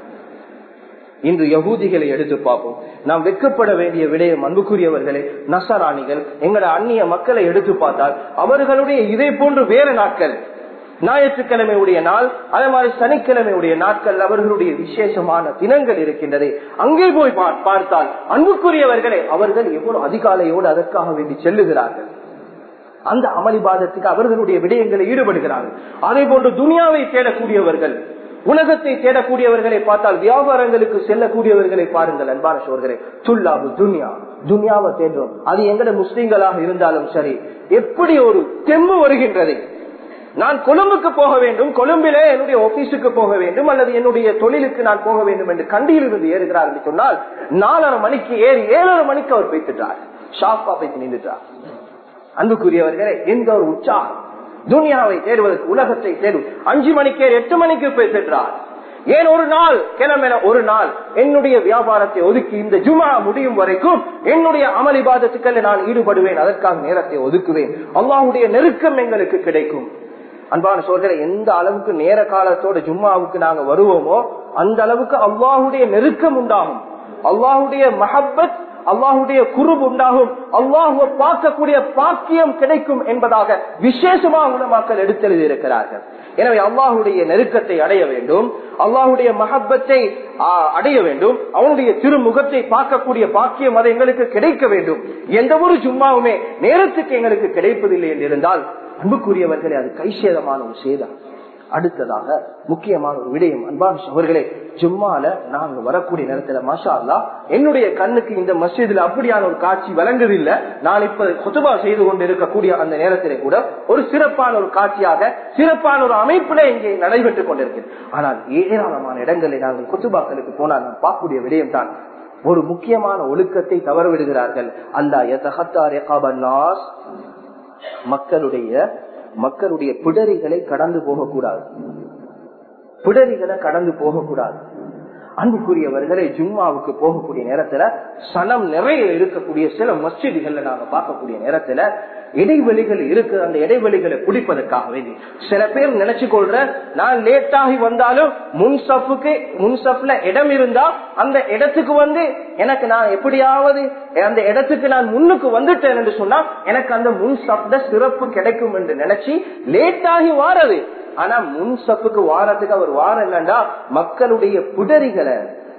இன்று யகூதிகளை எடுத்து பார்ப்போம். நாம் வெட்கப்பட வேண்டிய விடயம் அன்புக்குரியவர்களே, நசராணிகள் எங்களோட அந்நிய மக்களை எடுத்து பார்த்தால் அவர்களுடைய இதே போன்று வேற நாட்கள், ஞாயிற்றுக்கிழமையுடைய நாள், அதே மாதிரி சனிக்கிழமையுடைய நாட்கள் அவர்களுடைய விசேஷமான தினங்கள் இருக்கின்றது. அங்கே போய் பார்த்தால் அன்புக்குரியவர்களே அவர்கள் எவ்வளவு அதிகாலையோடு அதற்காக வேண்டி செல்லுகிறார்கள். அந்த அமளிபாதத்துக்கு அவர்களுடைய விடயங்களை ஈடுபடுகிறார்கள். அதே போன்று துனியாவை தேடக்கூடியவர்கள், உலகத்தை தேடக்கூடியவர்களை பார்த்தால் வியாபாரங்களுக்கு செல்லக்கூடியவர்களை பாருங்கள் அன்பான சோர்களே. துல்லாபு துன்யா, துன்யாவை தேடுறோம். அது எங்கட முஸ்லிம்களாக இருந்தாலும் சரி, எப்படி ஒரு தெம்பு வருகின்றது. நான் கொழும்புக்கு போக வேண்டும், கொழும்பிலே என்னுடைய ஆபீஸுக்கு போக வேண்டும், அல்லது என்னுடைய தொழிலுக்கு நான் போக வேண்டும் என்று கண்டியிலிருந்து ஏறுகிறார் என்று சொன்னால் 4:30 மணிக்கு ஏறி 7:30 மணிக்கு அவர் போய்த்துட்டார், ஷாப்பா போய் நின்றுட்டார். அன்புக்குரியவர்களே, எந்த ஒரு உற்சாகம் துனியாவை தேடுவதற்கு, உலகத்தை தேடும். 5 மணிக்கு 8 மணிக்கு போய் சென்றார். ஏன் ஒரு நாள் கிளம்பின, ஒரு நாள் என்னுடைய வியாபாரத்தை ஒதுக்கி இந்த ஜுமா முடியும் வரைக்கும் என்னுடைய அமளிபாதத்துக்கள் நான் ஈடுபடுவேன், அதற்காக நேரத்தை ஒதுக்குவேன். அல்லாஹ்வுடைய நெருக்கம் எங்களுக்கு கிடைக்கும். அன்பான சோதரே, எந்த அளவுக்கு நேர காலத்தோட ஜும்மாவுக்கு நாங்க வருவோமோ அந்த அளவுக்கு அல்லாஹ்வுடைய நெருக்கம் உண்டாகும், அல்லாஹ்வுடைய மஹப்பத், அல்லாஹ்வுடைய குர்ப் உண்டாகும், அல்லாஹ்வை பார்க்கக்கூடிய பாக்கியம் கிடைக்கும் என்பதாக விசேஷமாக உலமாக்கள் எடுத்தெழுதி இருக்கிறார்கள். எனவே அல்லாஹ்வுடைய நெருக்கத்தை அடைய வேண்டும், அல்லாஹ்வுடைய மஹப்பத்தை அடைய வேண்டும், அவனுடைய திருமுகத்தை பார்க்கக்கூடிய பாக்கியம் அது எங்களுக்கு கிடைக்க வேண்டும். எந்த ஒரு ஜும்மாவுமே நேரத்துக்கு எங்களுக்கு கிடைப்பதில்லை என்று இருந்தால் அன்புக்குரியவர்களே அது கைசேதமான ஒரு சேதம். அடுத்ததாக முக்கியமான ஒரு விடயம் அன்பான சகோதரர்களே, ஜும்மால நாங்க வரக்கூடிய நேரத்துல மாஷா அல்லாஹ் என்னுடைய கண்ணுக்கு இந்த மஸ்ஜிதுல அப்படியான ஒரு காட்சி வழங்குதில்லை. நான் இப்ப குதுபா செய்து கொண்டு இருக்கக்கூடிய அந்த நேரத்திலே கூட ஒரு சிறப்பான ஒரு காட்சியாக, சிறப்பான ஒரு அமைப்புல இங்கே நடைபெற்றுக் கொண்டிருக்கிறது. ஆனால் ஏராளமான இடங்களில் நாங்கள் குதுபாக்களுக்கு போனால் நாம் பார்க்கக்கூடிய விடயம் தான் ஒரு முக்கியமான ஒழுக்கத்தை தவறவிடுகிறார்கள். அல்லாஹ் மக்களுடைய பிடரிகளை கடந்து போகக்கூடாது, பிடரிகளை கடந்து போகக்கூடாது. அன்புக்குரியவர்களை ஜும்மாவுக்கு போகக்கூடிய நேரத்துல சனம் நிறைய இருக்கக்கூடிய சில மஸ்ஜிதுகள்ல நாங்க பார்க்கக்கூடிய நேரத்துல இடைவெளிகள் இருக்கு. அந்த இடைவெளிகளை பிடிப்பதற்காக வேண்டி சில பேர் நினைச்சு கொள்ற, நான் லேட்டாகி வந்தாலும் முன்சப்ல இடம் இருந்தா அந்த இடத்துக்கு வந்து எனக்கு நான் எப்படியாவது அந்த இடத்துக்கு நான் முன்னுக்கு வந்துட்டேன் என்று சொன்னா எனக்கு அந்த முன்சப்ல சிறப்பு கிடைக்கும் என்று நினைச்சு லேட்டாகி வாரது. ஆனா முன்சப்புக்கு வாரத்துக்கு அவர் வார என்னண்டா மக்களுடைய புடரிகளை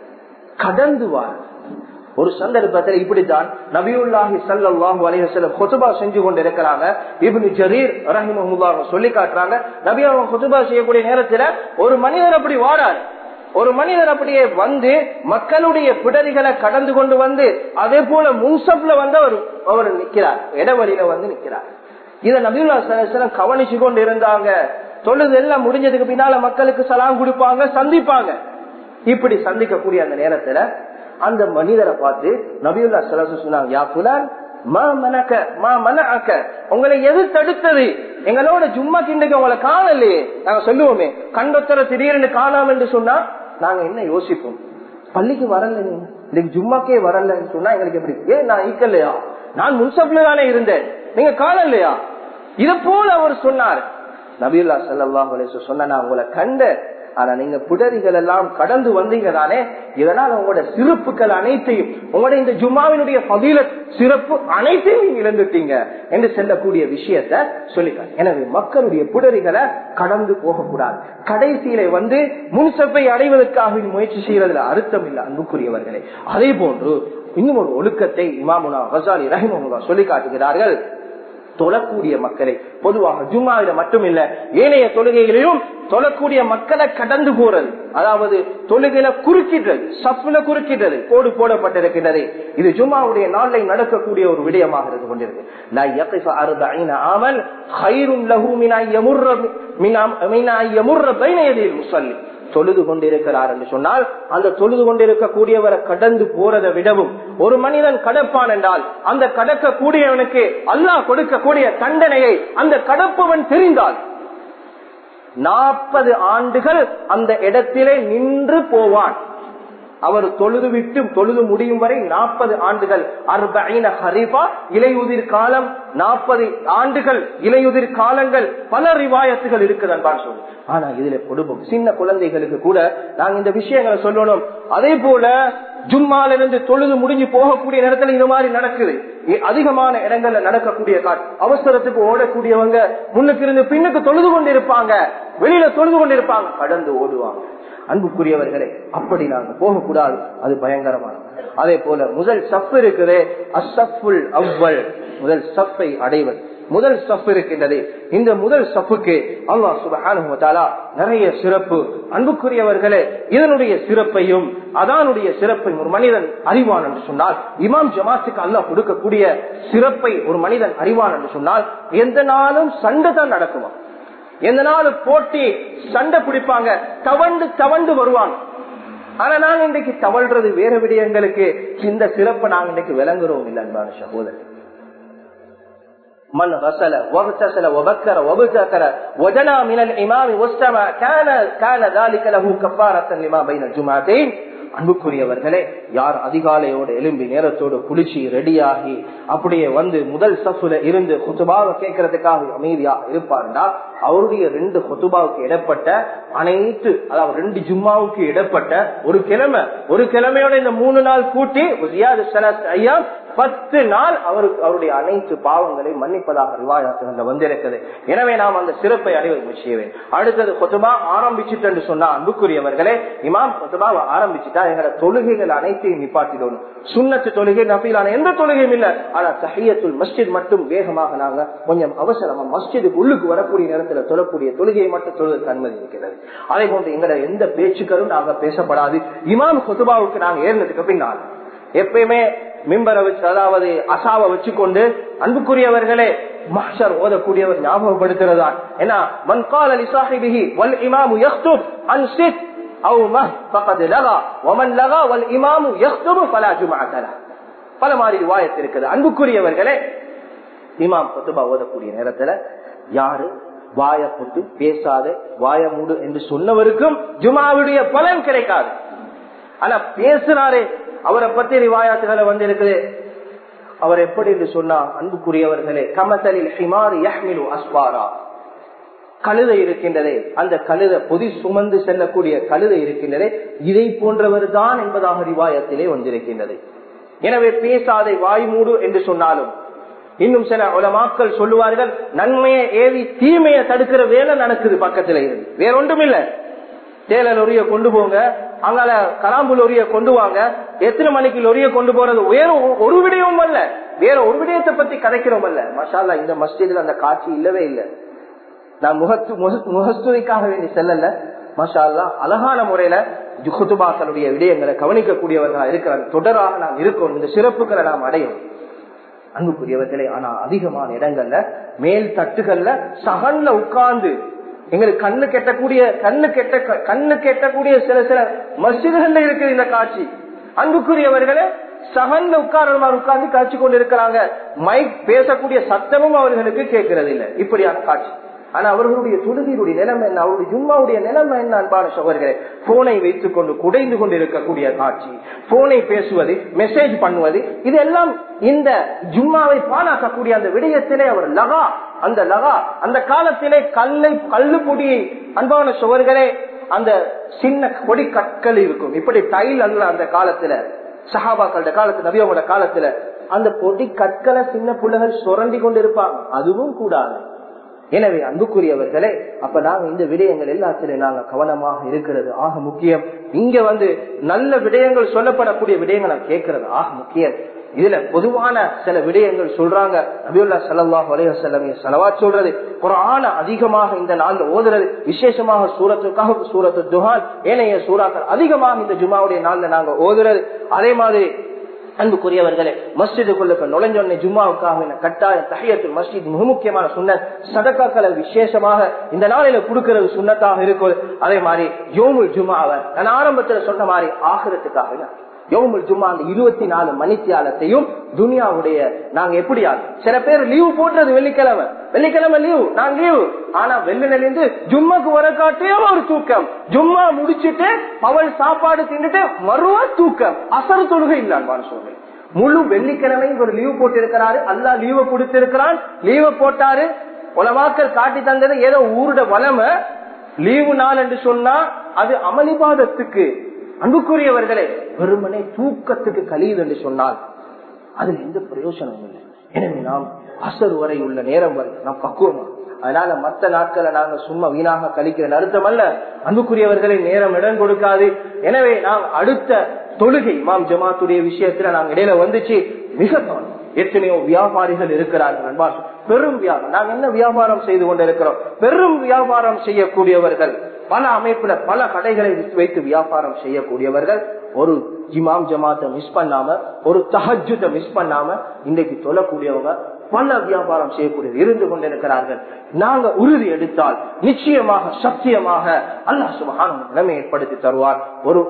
கடந்து வார. ஒரு சந்தர்ப்பத்தில் இப்படித்தான் நபியுல்லாஹி ஸல்லல்லாஹு அலைஹி வஸல்லம் குதுபா செஞ்சு கொண்டு இருக்கிறாங்க. இப்னு ஜரீர் ரஹிமஹுல்லாஹ் சொல்லி காட்டுறாங்க, நபி அவங்க குதுபா செய்யக்கூடிய நேரத்துல ஒரு மனிதர் அப்படி வாரார். ஒரு மனிதர் அப்படியே வந்து மக்களுடைய பிடரிகளை கடந்து கொண்டு வந்து அதே போல முன்சப்ல வந்து அவர் நிக்கிறார், இடவழியில வந்து நிக்கிறார். இத நபியுல்லாஹி ஸல்லல்லாஹு அலைஹி வஸல்லம் கவனிச்சு கொண்டு இருந்தாங்க. தொழுது எல்லாம் முடிஞ்சதுக்கு பின்னால மக்களுக்கு சலாம் கொடுப்பாங்க, சந்திப்பாங்க. இப்படி சந்திக்கக்கூடிய அந்த நேரத்துல அந்த மனிதரை பார்த்து நபியுல்லாஹி ஸல்லல்லாஹு அலைஹி வஸல்லம் சொன்னாங்க, யா ஃபுலான் மா மனக மா மனஅக, உங்களை எது தடுத்தது? எங்களோட ஜும்மா கிண்டக்கு உங்களை காணலையே. நாங்க சொல்லுவோமே, கண்டொத்தர திடீர்னு காணாம என்று சொன்னா நாங்க என்ன யோசிப்போம்? பள்ளிக்கு வரல, நீங்க இன்னைக்கு ஜும்மாக்கே வரலன்னு சொன்னா எங்களுக்கு எப்படி? ஏன் நான் ஈக்கலையா? நான் முன்சப்ல தானே இருந்தேன், நீங்க காணலையா? இத போல அவர் சொன்னார். நபியுல்லாஹி ஸல்லல்லாஹு அலைஹி வஸல்லம் சொன்னா, நான் உங்களை கண்ட, ஆனா நீங்க புடரிகள் எல்லாம் கடந்து வந்தீங்க தானே, இதனால உங்களோட சிறப்புகள் அனைத்தையும், உங்களோட இந்த ஜும்மாவினுடைய ஃபதீலத் சிறப்பு அனைத்தையும் நீங்க இழந்துட்டீங்க என்று சொல்லக்கூடிய விஷயத்த சொல்லிட்டாங்க. எனவே மக்களுடைய புடரிகளை கடந்து போகக்கூடாது. கடைசியில வந்து முன்சப்பை அடைவதற்காக முயற்சி செய்யறதுல அர்த்தம் இல்லை அன்புக்குரியவர்களே. அதே போன்று இன்னும் ஒரு ஒழுக்கத்தை இமாமுனா கஸாலி ரஹிமஹுல்லாஹ் சொல்லி காட்டுகிறார்கள். தொழக்கூடிய மக்களை பொதுவாக ஜும்மாவில மட்டுமில்ல ஏனைய தொழுகைகளையும் தொழக்கூடிய மக்களை கடந்து போறது, அதாவது தொழுகையில குறுக்கிடுறது, சஃப்ல குறுக்கிடுறது, கோடு போடப்பட்டிருக்கின்றது. இது ஜும்மாவுடைய நாளில் நடக்கக்கூடிய ஒரு விடயமாக இருந்து கொண்டிருக்கு. லா யகிஃப 40 ஆமன் கைரும் லஹு மின் யமுர்ர பைன யதில் முஸல்லி. தொழுது கொண்டிருக்கிறார் என்று சொன்னால் அந்த தொழுது கொண்டிருக்கக்கூடியவரை கடந்து போறதை விடவும், ஒரு மனிதன் கடப்பான் என்றால் அந்த கடக்கக்கூடியவனுக்கு அல்லாஹ் கொடுக்கக்கூடிய தண்டனையை அந்த கடப்பவன் தெரிந்தால் 40 ஆண்டுகள் அந்த இடத்திலே நின்று போவான். அவர் தொழுது விட்டு தொழுது முடியும் வரை 40 ஆண்டுகள் 40 ஹரீஃபா இலையுதிர் காலம், 40 ஆண்டுகள் இலையுதிர் காலங்கள், பல ரிவாயத்துகள் இருக்குதான் சொல்லு. ஆனா இதுல கொடுப்போம் சின்ன குழந்தைகளுக்கு கூட நாங்க இந்த விஷயங்களை சொல்லணும். அதே போல ஜும்மால இருந்து தொழுது முடிஞ்சு போகக்கூடிய நேரத்துல இந்த மாதிரி நடக்குது. அதிகமான இடங்கள்ல நடக்கக்கூடிய அவசரத்துக்கு ஓடக்கூடியவங்க முன்னுக்கு இருந்து பின்னுக்கு தொழுது கொண்டு இருப்பாங்க, வெளியில தொழுது கொண்டு இருப்பாங்க, கடந்து ஓடுவாங்க. அன்புக்குரியவர்களே, அப்படி நாங்க போகக்கூடாது, அது பயங்கரமானது. அதே போல முதல் சஃப் இருக்குது, அஸ்ஸஃபுல் அவ்வல், முதல் சஃப்பை அடைவது. முதல் சஃப் இருக்கின்றது. இந்த முதல் சஃப்புக்கு அல்லாஹ் சுப்ஹானஹு வ தஆலா நிறைய சிறப்பு. அன்புக்குரியவர்களே, இதனுடைய சிறப்பையும் அதானுடைய சிறப்பையும் ஒரு மனிதன் அறிவான் என்று சொன்னால், இமாம் ஜமாத்துக்கு அல்லாஹ் கொடுக்கக்கூடிய சிறப்பை ஒரு மனிதன் அறிவான் என்று சொன்னால், எந்த நாளும் சண்டை தான் நடக்குமா, எந்த நாள் போட்டி சண்டை பிடிப்பாங்க, தவண்டு வருவாங்க. ஆனா நாங்க இன்றைக்கு தவழ்றது வேற விடயங்களுக்கு. இந்த சிறப்பை நாங்க இன்றைக்கு விளங்குறோம் இல்லை அன்பான சகோதரர். من غسل واغتسل وبكر وابتكر وجنى من الامام واستمع كان ذلك له كفاره لما بين الجمعتين. அன்புக்குரியவர்களே, யார் அதிகாலையோடு எழும்பி நேரத்தோடு குளிச்சு ரெடியாகி அப்படியே வந்து முதல் சஃப்ல இருந்து குத்துபாவை கேட்கறதுக்காக அமைதியா இருப்பாருன்னா, அவருடைய 2 குத்துபாவுக்கு இடப்பட்ட அனைத்து, அதாவது 2 ஜும்மாவுக்கு இடப்பட்ட ஒரு கிழமையோட இந்த 3 நாள் கூட்டி 10 நாள் அவருடைய அனைத்து பாவங்களை மன்னிப்பதாக ரிவாயத்துல வந்திருக்கிறது. எனவே நாம் அந்த சிறப்பை அடைவது முயற்சியவேன். அடுத்தது குத்துபா ஆரம்பிச்சுட்டு சொன்னா, அன்புக்குரியவர்களே, இமாம் குத்துபாவை ஆரம்பிச்சுட்டா எங்களோட தொழுகைகள் அனைத்தையும் நிப்பாட்டிடணும். சுன்னத்து தொழுகை, நஃபிலான எந்த தொழுகையும் இல்ல. ஆனா தஹியத்துல் மஸ்ஜித் மட்டும் வேகமாக நாங்க கொஞ்சம் அவசரமா மஸ்ஜிதுக்கு உள்ளுக்கு வரக்கூடிய நேரத்துல தொழக்கூடிய தொழுகையை மட்டும் தொழுவதற்கு அனுமதி இருக்கிறது. அதே போன்று எங்களோட எந்த பேச்சுக்களும் நாங்க பேசப்படாது. இமாம் குத்துபாவுக்கு நாங்க ஏறினதுக்கு பின்னால் எப்பயுமே மிம்பரை வச்சு, அதாவது அசாவை வச்சுக்கொண்டு, அன்புக்குரியவர்களே, மஹ்ஷர் ஓதக்கூடியவர் ஞாபகப்படுத்துறதான் ஏன்னா, மன் கால லிசாஹிபிஹி வல் இமாமு யக்துப் அன்சித் அவ் மஹ் ஃபகத் லகா வமன் லகா வல் இமாமு யக்துபு ஃபலா ஜும்அத லஹ். பல மாதிரி ரிவாயத் இருக்குது. அன்புக்குரியவர்களே, இமாம் குத்துபா ஓதக்கூடிய நேரத்துல யாரு வாய போட்டு பேசாத, வாய மூடு என்று சொன்னவருக்கும் ஜும்ஆவுடைய பலன் கிடைக்காது. ஆனா பேசினாரே, அவரை பத்தி ரிவாயாத்துகளை வந்து இருக்குது. அவர் எப்படி என்று சொன்னா, அன்புக்குரியவர்களே, கமதலில் ஹிமார் யஹ்மிலு அஸ்பாரா, கழுதை இருக்கின்றதே, அந்த கழுதை பொதி சுமந்து செல்லக்கூடிய கழுதை இருக்கின்றதே, இதை போன்றவர் தான் என்பதாக ரிவாயத்திலே வந்திருக்கின்றது. எனவே பேசாதை, வாய் மூடு என்று சொன்னாலும், இன்னும் சில உலமாக்கள் சொல்லுவார்கள், நன்மையை ஏவி தீமையை தடுக்கிற வேலை நடக்குது பக்கத்துல இருந்து, வேற ஒன்றும் இல்ல. தேல லொரிய கொண்டு போங்க, அங்கால கராம்பு லொரிய கொண்டு வாங்க, எத்தனை மணிக்கு லொரிய கொண்டு போறது வேற ஒரு விடயமும் அல்ல, வேற ஒரு விடயத்தை பத்தி கதைக்கிறோம் அல்ல. மாஷா அல்லாஹ், இந்த மஸ்ஜிதுல அந்த காட்சி இல்லவே இல்லை. நான் முகஸ்துதிக்காக வேண்டி செல்லல. மாஷா அல்லாஹ், அழகான முறையில குத்துபாக்களுடைய விடயங்களை கவனிக்கக்கூடியவர்களா இருக்கிறாங்க. தொடராக நாம் இருக்கணும், இந்த சிறப்புகளை நாம் அடையும். அன்புக்குரியவர்களே, ஆனா அதிகமான இடங்கள்ல மேல் தட்டுகள்ல சகன்ல உட்கார்ந்து எங்களுக்கு கண்ணு கெட்டக்கூடிய சில மஸ்ஜிதுகள்ல இருக்குது இந்த காட்சி. அன்புக்குரியவர்களே, சகன்ல உட்கார்ந்து காட்சி கொண்டு இருக்கிறாங்க. மைக் பேசக்கூடிய சத்தமும் அவர்களுக்கு கேட்கறது இல்லை. இப்படியான காட்சி. ஆனா அவர்களுடைய தொழுகையுடைய நிலைமை என்ன, அவருடைய ஜும்மாவுடைய நிலைமை என்ன அன்பான சகோதரர்களே? போனை வைத்துக் கொண்டு குடைந்து கொண்டு இருக்கக்கூடிய காட்சி, போனை பேசுவது, மெசேஜ் பண்ணுவது, இதெல்லாம் இந்த ஜும்மாவை பாழாக்கக்கூடிய அந்த விடயத்திலே அவர் லகா, அந்த காலத்திலே கல்லு பொடியை, அன்பான சகோதரர்களே, அந்த சின்ன பொடி கற்கள் இருக்கும். இப்படி டைல் அல்ல அந்த காலத்துல, சஹாபாக்களோட காலத்துல, நபியோட காலத்துல அந்த பொடி கற்களை சின்ன பிள்ளைகள் சுரண்டி கொண்டு இருப்பாங்க. அதுவும் கூடாது. எனவே அன்புக்குரியவர்களே, அப்ப நாங்க இந்த விடயங்கள் எல்லாத்திலும் நாங்க கவனமாக இருக்கிறது ஆக முக்கியம். இங்க நல்ல விடயங்கள் சொல்லப்படக்கூடிய விடயங்களை கேட்கறது ஆக முக்கியம். இதுல பொதுவான சில விடயங்கள் சொல்றாங்க. நபியுல்லாஹ் ஸல்லல்லாஹு அலைஹி வஸல்லம் ஸலவாத் சொல்றது, குர்ஆன அதிகமாக இந்த நாள்ல ஓதுறது, விசேஷமாக சூரத்துல் கஹஃப், சூரத்துல் துஹான், ஏனைய சூறாக்கள் அதிகமாக இந்த ஜும்மாவுடைய நாள்ல நாங்க ஓதுறது. அதே மாதிரி அன்புக்குரியவர்களே, மஸ்ஜிதுக்குள்ள நுழைஞ்சோடனே ஜும்மாவுக்காக கட்டாயம் தஹியத்துல் மஸ்ஜித் மிக முக்கியமான சுன்னத். சதகாக்களை விசேஷமாக இந்த நாளில கொடுக்கிறது சுன்னத்தாக இருக்கும். அதே மாதிரி யௌமுல் ஜும்ஆவை நான் ஆரம்பத்துல சொன்ன மாதிரி ஆகிரத்துக்காக யௌமுல் ஜும்ஆ அந்த 24 மணித்தியாலத்தையும் துனியாவுடைய நாங்க எப்படியா சில பேர் லீவு போட்டுறது வெள்ளிக்கிழமை லீவு, நாங்க லீவு. ஆனா வெள்ளிலிருந்து ஜும்மாக்கு வர காட்டியே ஒரு தூக்கம், ஜும்மா முடிச்சுட்டு பவல் சாப்பாடு தின்னுட்டு மறுவா தூக்கம், அசர் தொழுகை இல்லான்னு சொல்லி முழு வெள்ளிக்கிழமை ஒரு லீவு போட்டு இருக்கிறாரு. அல்லா லீவை கொடுத்திருக்கிறான், லீவை போட்டாரு. உலமாக்கள் காட்டி தந்தது ஏதோ ஊருட வளமை. லீவு நாள் என்று சொன்னா அது அமளிபாதத்துக்கு. அன்புக்குரியவர்களே, வெறுமனே தூக்கத்துக்கு கழியுது என்று சொன்னால் அதுல எந்த பிரயோசனமும் இல்லை. எனவே நாம் அசர் வரை உள்ள நேரம் வரை நாம் பக்குவமா, அதனால மற்ற நாட்களை நாங்க சும்மா வீணாக கழிக்கிற அர்த்தம் அல்ல. அன்புக்குரியவர்களை நேரம் இடம் கொடுக்காது. எனவே நாம் அடுத்த தொழுகை இமாம் ஜமாத்துடைய விஷயத்துல நாங்க இடையில வந்துச்சு. மிக எத்தனையோ வியாபாரிகள் இருக்கிறார்கள். பெரும் வியாபாரம், நாங்க என்ன வியாபாரம் செய்து கொண்டிருக்கிறோம்? பெரும் வியாபாரம் செய்யக்கூடியவர்கள், பல அமைப்புல பல கடைகளை வைத்து வியாபாரம் செய்யக்கூடியவர்கள் ஒரு இமாம் ஜமாத்தை மிஸ் பண்ணாம, ஒரு தஹஜ்ஜுதை மிஸ் பண்ணாம இன்றைக்கு சொல்லக்கூடியவங்க பல வியாபாரம் செய்யக்கூடிய இருந்து கொண்டிருக்கிறார்கள். நாங்க உறுதி எடுத்தால் நிச்சயமாக சத்தியமாக அல்லாஹ் சுப்ஹானஹு நிலைமை ஏற்படுத்தி தருவார்.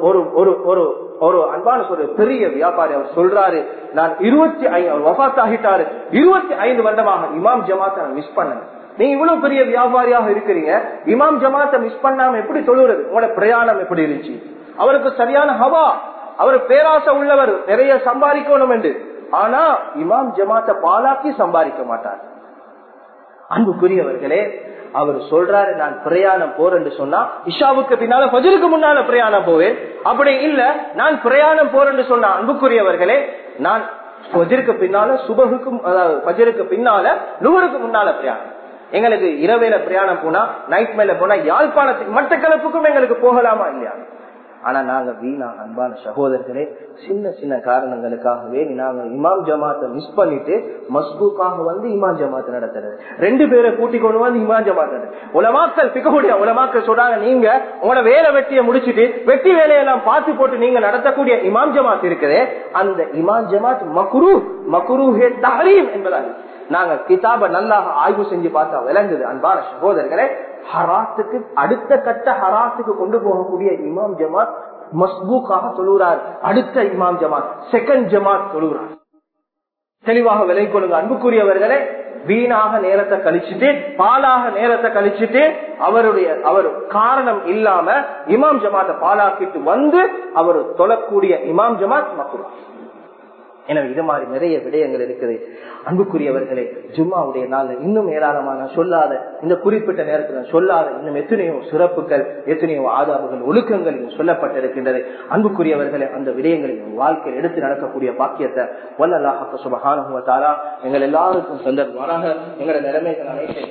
ஒரு அன்பான ஒரு பெரிய வியாபாரி அவர் சொல்றாரு, நான் 25 வஃபாத் ஆகிட்டாரு, 25 வருடமாக இமாம் ஜமாத்தை மிஸ் பண்ணேன். நீங்க இவ்வளவு பெரிய வியாபாரியாக இருக்கிறீங்க, இமாம் ஜமாத்தை மிஸ் பண்ணாம எப்படி தொழுறது? உங்களோட பிரயாணம் எப்படி இருந்துச்சு? அவருக்கு சரியான ஹவா, அவர் பேராசை உள்ளவர், நிறைய சம்பாதிக்கணும் என்று. ஆனா இமாம் ஜமாத்தை பாலாக்கி சம்பாதிக்க மாட்டார். அன்புக்குரியவர்களே, அவர் சொல்றாரு, நான் பிரயாணம் போறேன்னு சொன்னா இஷாவுக்கு பின்னால ஃபஜ்ருக்கு முன்னால பிரயாணம் போவேன். அப்படி இல்ல நான் பிரயாணம் போறேன்னு சொன்னா அன்புக்குரியவர்களே, நான் ஃபஜ்ருக்கு பின்னால சுபஹுக்கும், அதாவது ஃபஜ்ருக்கு பின்னால லுஹருக்கு முன்னால பிரயாணம். எங்களுக்கு இரவேல பிரயாணம் போனா, நைட் மேல போனா யாழ்ப்பாணத்துக்கு மட்டக்களப்புக்கும் எங்களுக்கு போகலாமா இல்லையா? ஆனா நாங்க வீணா அன்பான சகோதரர்களே, சின்ன சின்ன காரணங்களுக்காகவே நாங்க இமாம் ஜமாத்தை மிஸ் பண்ணிட்டு மஸ்பூக்காக வந்து இமாம் ஜமாத்தை நடத்துறது, 2 பேரை கூட்டிக் கொண்டு வந்து இமாம் ஜமாத். உலமாக்கள் பிக்கக்கூடிய உலமாக்கள் சொல்றாங்க, நீங்க உங்களோட வேலை வெட்டியை முடிச்சுட்டு வெட்டி வேலையெல்லாம் பார்த்து போட்டு நீங்க நடத்தக்கூடிய இமாம் ஜமாத் இருக்குது, அந்த இமாம் ஜமாத் மக்ரூஹே தஹரீம் என்பதாக நாங்க கிதாப நல்லா ஆய்வு செஞ்சு பார்த்தா விளங்குது. அன்பான சகோதரர்களே, ஹராத்துக்கு அடுத்த கட்ட ஹராத்துக்கு கொண்டு போகக்கூடிய இமாம் ஜமாத் மஸ்பூக்காக தொழுகிறார். அடுத்த இமாம் ஜமாத், செகண்ட் ஜமாத் தொழுகிறார். தெளிவாக விலை கொள்ளுங்க அன்புக்குரியவர்களே. வீணாக நேரத்தை கழிச்சுட்டு, பாலாக நேரத்தை கழிச்சுட்டு, அவர் காரணம் இல்லாம இமாம் ஜமாத்தை பாலாக்கிட்டு வந்து அவர் தொழக்கூடிய இமாம் ஜமாத் மக்ரூஹ். எனவே இது மாதிரி நிறைய விடயங்கள் இருக்குது. அன்புக்குரியவர்களே, ஜும்மாவுடைய நாள் இன்னும் ஏராளமான சொல்லாத, இந்த குறிப்பிட்ட நேரத்தில் சொல்லாத இன்னும் எத்தனையோ சிறப்புகள், எத்தனையோ ஆதாபுகள், ஒழுக்கங்கள் சொல்லப்பட்டிருக்கின்றது. அன்புக்குரியவர்களே, அந்த விடயங்களை வாழ்க்கையில் எடுத்து நடக்கக்கூடிய பாக்கியத்தை வல்லல்லாஹ் சுப்ஹானஹு வ தஆலா எங்கள் எல்லாருக்கும் சந்தர்ப்பமாக எங்களுடைய நிலைமைகள் அனைத்து